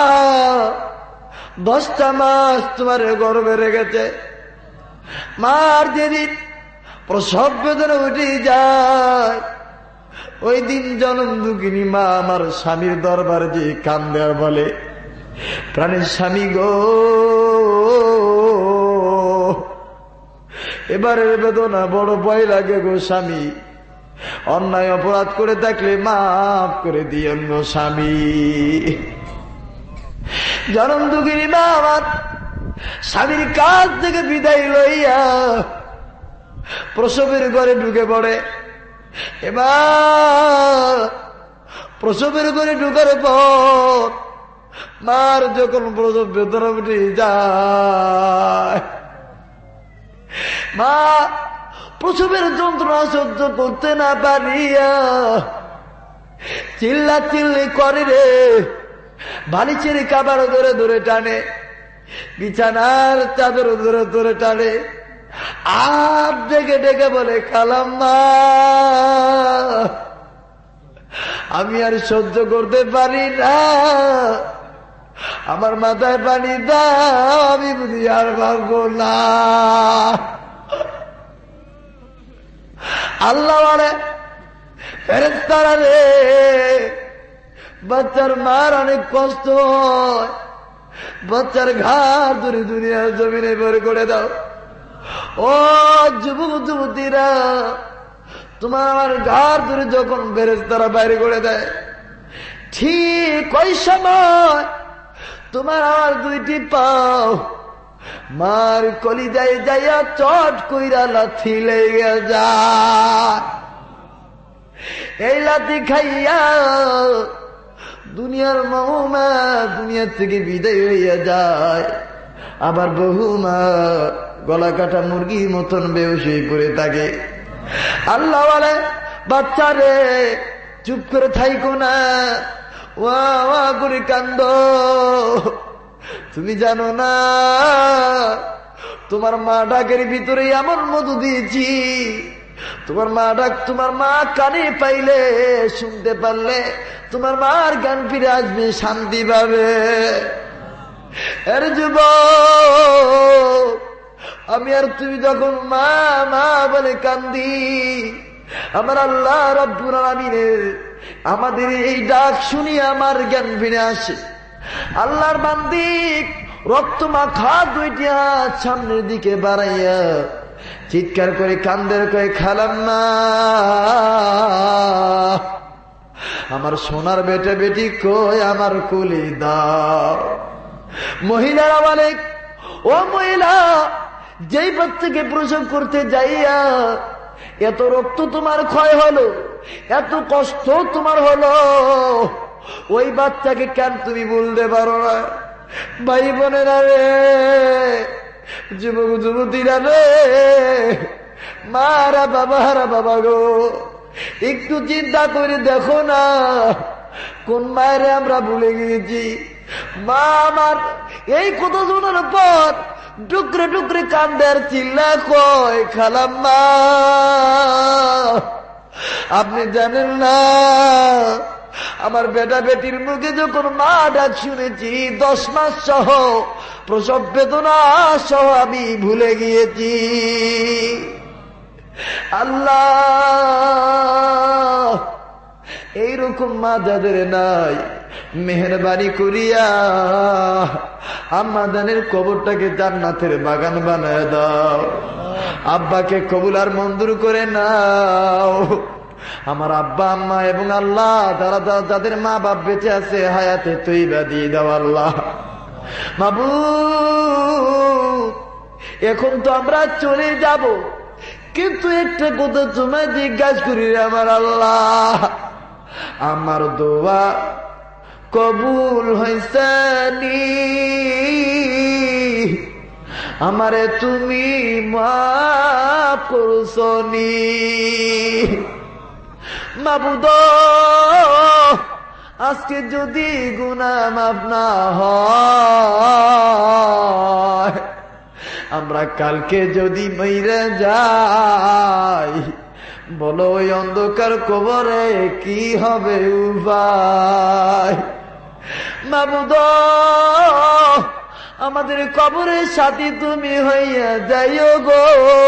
A: 10টা মাস তোমার গর্ভে রেখেছে, মার যেদিন প্রসব বেদনা উঠে যায়, ওই দিন জনম দুঃখিনী মা আমার স্বামীর দরবারে যে কান্দে আর বলে, প্রাণের স্বামী গো, এবারের বেদনা বড় ভয় লাগে গো স্বামী। অন্যায় অপরাধ করে থাকলে মাফ করে দিয়েন গো স্বামী। জনম দুঃখিনী মা আমার স্বামীর কাছ থেকে বিদায় লইয়া প্রসবের ঘরে ঢুকে পড়ে। এবার প্রসবের ঘরে ঢুকার পর মার যখন প্রসব বেদনা উঠে যায়, মা প্রসবের যন্ত্রণা সহ্য করতে না পারিয়া চিল্লা চিল্লি করে রে, বালিশের কাবার ধরে ধরে টানে, বিছানার চাদর ধরে ধরে টানে, আর ডেকে ডেকে বলে খালাম্মা আমি আর সহ্য করতে পারি না, আমার মাথায় পানি দাও, আমি বুঝি আর পারবো না। আল্লাহ বলে ফেরেশতারা রে, বাচ্চার মার অনেক কষ্ট হয়, বাচ্চার ঘাড় ধরে দুনিয়ার জমিনে বের করে দাও। ও যুবক যুবতীরা, তোমার আমার ঘাড় ধরে যখন ফেরেশতারা বাইরে করে দেয়, ঠিক ওই সময় তোমার আমার দুইটি পাও মার কলিজায় যাইয়া চট কইরা লাথি লেগে যায়। এই লাথি খাইয়া দুনিয়ার মহুমা দুনিয়া থেকে বিদায় হইয়া যায়, আবার বহুমা গলা কাটা মুরগির মতন বেহুশ হয়ে পড়ে থাকে। আল্লাহ বলে বাচ্চা রে চুপ করে থাইকো না, ওয়া ওয়া করে কান্দ। তুমি জানো না তোমার মা ডাকের ভিতরে এমন মধু দিয়েছি, তোমার মা ডাক তোমার মা কানে পাইলে শুনতে পারলে তোমার মার জ্ঞান ফিরে আসবে, শান্তি পাবে। এর যুবক, আমি আর তুমি যখন মা মা বলে কান্দি, আমার আল্লাহ রব্বুল আলামিনের আমাদের এই ডাক শুনিয়ে আমার জ্ঞান ফিরে আসে। আল্লাহর বান্দি রক্ত মাখা দুইটি হাত সামনের দিকে বাড়াইয়া চিৎকার করে কান্দের কয়ে খালাম্মা আমার সোনার বেটে বেটি কই আমার কুলি দাও। মহিলারা বলে ও মহিলা, যেই বাচ্চাকে প্রসব করতে যাইয়া এত রক্ত তোমার ক্ষয় হলো, এত কষ্ট তোমার হলো, ওই বাচ্চাকে কেন তুমি বলতে পারো না? ভাই বোনেরা রে, যুবক যুবতীরা রে, মারা বাবারা বাবা গো, একটু চিন্তা করে দেখো না কোন মায়ের আমরা ভুলে গিয়েছি। মা আমার এই কথা শোনার পর টুকরে টুকরে কান্দার চিল্লা কয় খালাম্মা আপনি জানেন না আমার বেটা বেটির মুখে যখন মা ডাক শুনেছি 10 মাস সহ প্রসব বেদনা সহ আমি ভুলে গিয়েছি। আল্লাহ এইরকম মা যাদের নাই, মেহেরবানি করিয়া আম্মাদানের কবরটাকে জান্নাতের বাগান বানায় দাও। আব্বাকে কবুল আর মঞ্জুর করে নাও। আমার আব্বা আম্মা এবং আল্লাহ তারা যাদের মা বাপ বেঁচে আছে হায়াতে তৈবা দিয়ে দাও আল্লাহ। মাবুদ এখন তো আমরা চলে যাব, কিন্তু একটা কথা তোমায় জিজ্ঞাসা করি আমার আল্লাহ, আমার দোয়া কবুল হইছে নি? আমারে তুমি মাফ করছনি? মাবুদ আজকে যদি গুনাহ মাফ না হয়, আমরা কালকে যদি মইরা যাই, বলো ওই অন্ধকার কবরে কি হবে উপায়? মাবুদ আমাদের কবরের সাথী তুমি হইয়া যাইও গো,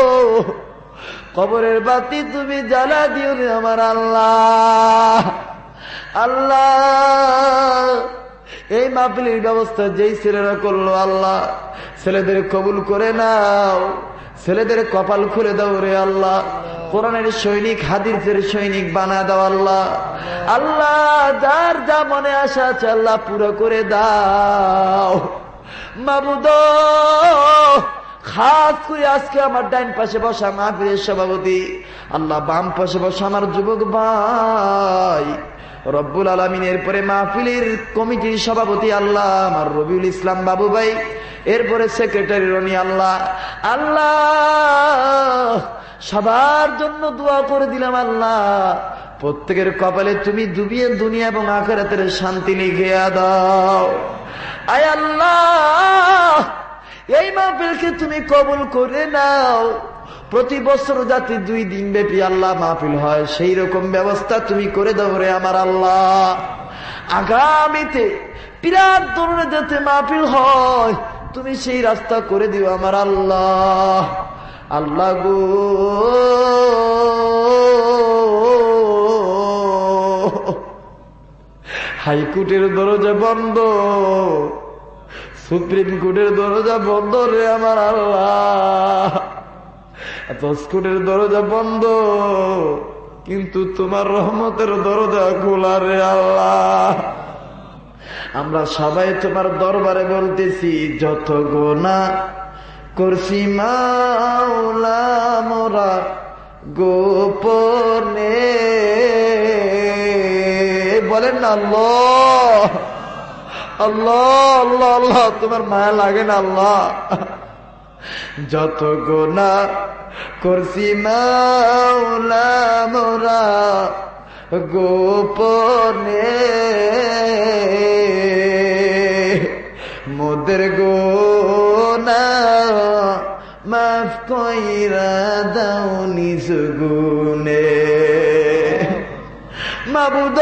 A: কবরের বাতি তুমি জ্বালা দিও রে আমার আল্লাহ। আল্লাহ এই মাহফিলের ব্যবস্থা যেই ছেলেরা করলো আল্লাহ, ছেলেদের কবুল করে নাও, ছেলেদের কপাল খুলে দাও রে আল্লাহ। কোরআনের সৈনিক, হাদিসের সৈনিক বানা দাও আল্লাহ। আল্লাহ যার যা মনে আশা আছে আল্লাহ পুরো করে দাও মাবুদ। খাস করে আজকে আমার ডাইন পাশে বসা মাহফিলের সভাপতি আল্লাহ, বাম পাশে বসা আমার যুবক ভাই রব্বুল আলামিন, এরপরে মাহফিলের কমিটির সভাপতি আল্লাহ আমার রবিউল ইসলাম বাবু ভাই, এরপরে সেক্রেটারি রনি আল্লাহ। আল্লাহ সবার জন্য দোয়া করে দিলাম আল্লাহ, প্রত্যেকের কপালে তুমি ডুবিয়ে দুনিয়া এবং আখিরাতের শান্তি লিখে দাও। আয় আল্লাহ এই মাহফিলকে তুমি কবুল করে নাও। প্রতি বছর যাতে 2 দিন ব্যাপী আল্লাহ মাহফিল হয় সেই রকম ব্যবস্থা তুমি করে দাও রে আমার আল্লাহ। আগামীতে বিরাট ধরনের যাতে মাহফিল হয় তুমি সেই রাস্তা করে দিও আমার আল্লাহ। আল্লাহ গো হাইকোর্টের দরজা বন্ধ, সুপ্রিম কোর্টের দরজা বন্ধ রে আমার আল্লাহ, কোর্টের দরজা বন্ধ কিন্তু তোমার রহমতের দরজা খোলা রে আল্লাহ। আমরা সবাই তোমার দরবারে বলতেছি যত গুনাহ করছি মাওলা মোরা গোপনে, বলেন না আল্লাহ আল্লাহ আল্লাহ আল্লাহ, তোমার মায়া লাগে না আল্লাহ? যত গুনাহ করছি মাওলা মোরা গোপনে, মোদের গুনাহ মাফ কইরা দাও নিজ গুণে। মাবুদ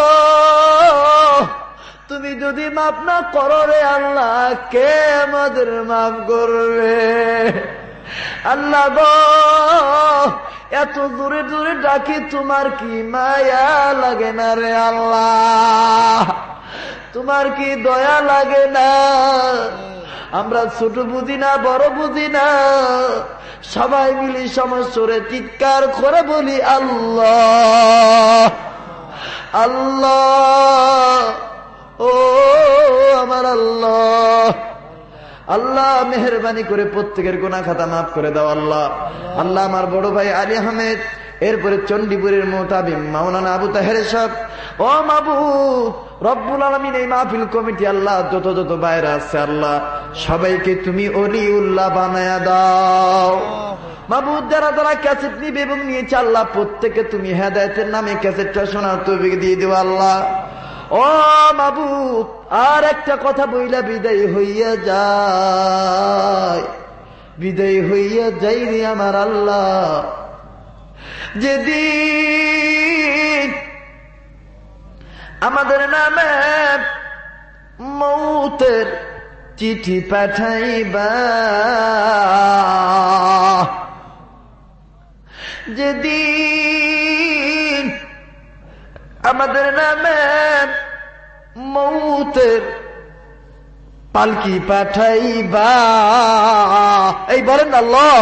A: তুমি যদি মাফ না করো রে আল্লাহ কে আমাদের মাফ করবে? আল্লাহ গো এত দূরে দূরে ডাকি তোমার কি মায়া লাগে না রে আল্লাহ? তোমার কি দয়া লাগে না? আমরা ছোট বুঝি না বড় বুঝি না, সবাই মিলি সমস্যরে চিৎকার করে বলি আল্লাহ আল্লাহ। ও আমার আল্লাহ, আল্লাহ মেহেরবানি করে প্রত্যেকের গুনাহ খাতা মাফ করে দাও আল্লাহ। আল্লাহ আমার বড় ভাই আলী আহমেদ, এরপরে চণ্ডীপুরের মুতাবিম মাওলানা আবু তাহের সাহেব, ও মাবুদ রব্বুল আলামিন এই মাহফিল কমিটি আল্লাহ যত যত বাইরে আছে আল্লাহ সবাইকে তুমি ওলিউল্লাহ বানায়া দাও মাবুদ। যারা যারা ক্যাসেট নিবে এবং নিয়েছে আল্লাহ প্রত্যেকে তুমি হেদায়েতের নামে ক্যাসেটটা শোনার তৌফিক দিয়ে দিও আল্লাহ। ও মাবুদ আর একটা কথা বইলা বিদায় হইয়া যায়, বিদায় হইয়া যাই রে আমার আল্লাহ। যেদিন আমাদের নামে মৌতের চিঠি পাঠাইবা, যেদিন আমাদের নামে মৌতের পালকি পাঠাইবা, এই বলেন আল্লাহ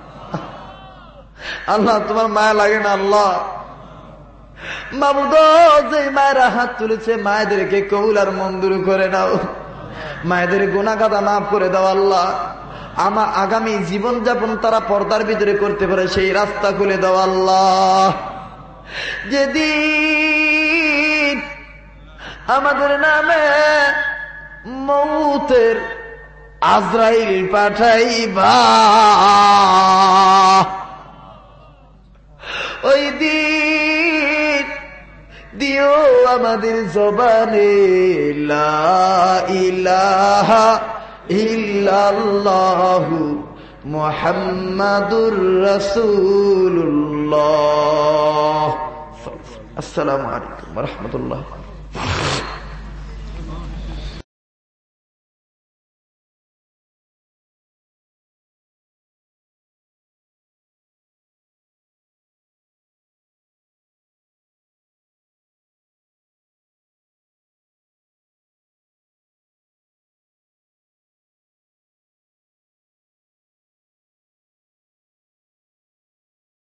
A: আল্লাহ তোমার মায়া লাগে না আল্লাহ? মাবুদ যে মায়েরা হাত তুলেছে মায়েদেরকে কবুল আর মঞ্জুর করে নাও, মায়েদের গুনাহ খাতা মাফ করে দাও আল্লাহ। আমার আগামী জীবন যাপন তারা পর্দার ভিতরে করতে পারে সেই রাস্তা খুলে দাও আল্লাহ। যেদিন আমাদের নামে মৌতের আজরাইল পাঠাইবা, ওই দিন দিও আমাদের জবানে লা ইলাহা ইল্লাল্লাহু মুহাম্মাদুর রাসূলুল্লাহ। আসসালামু আলাইকুম ওয়া রাহমাতুল্লাহ।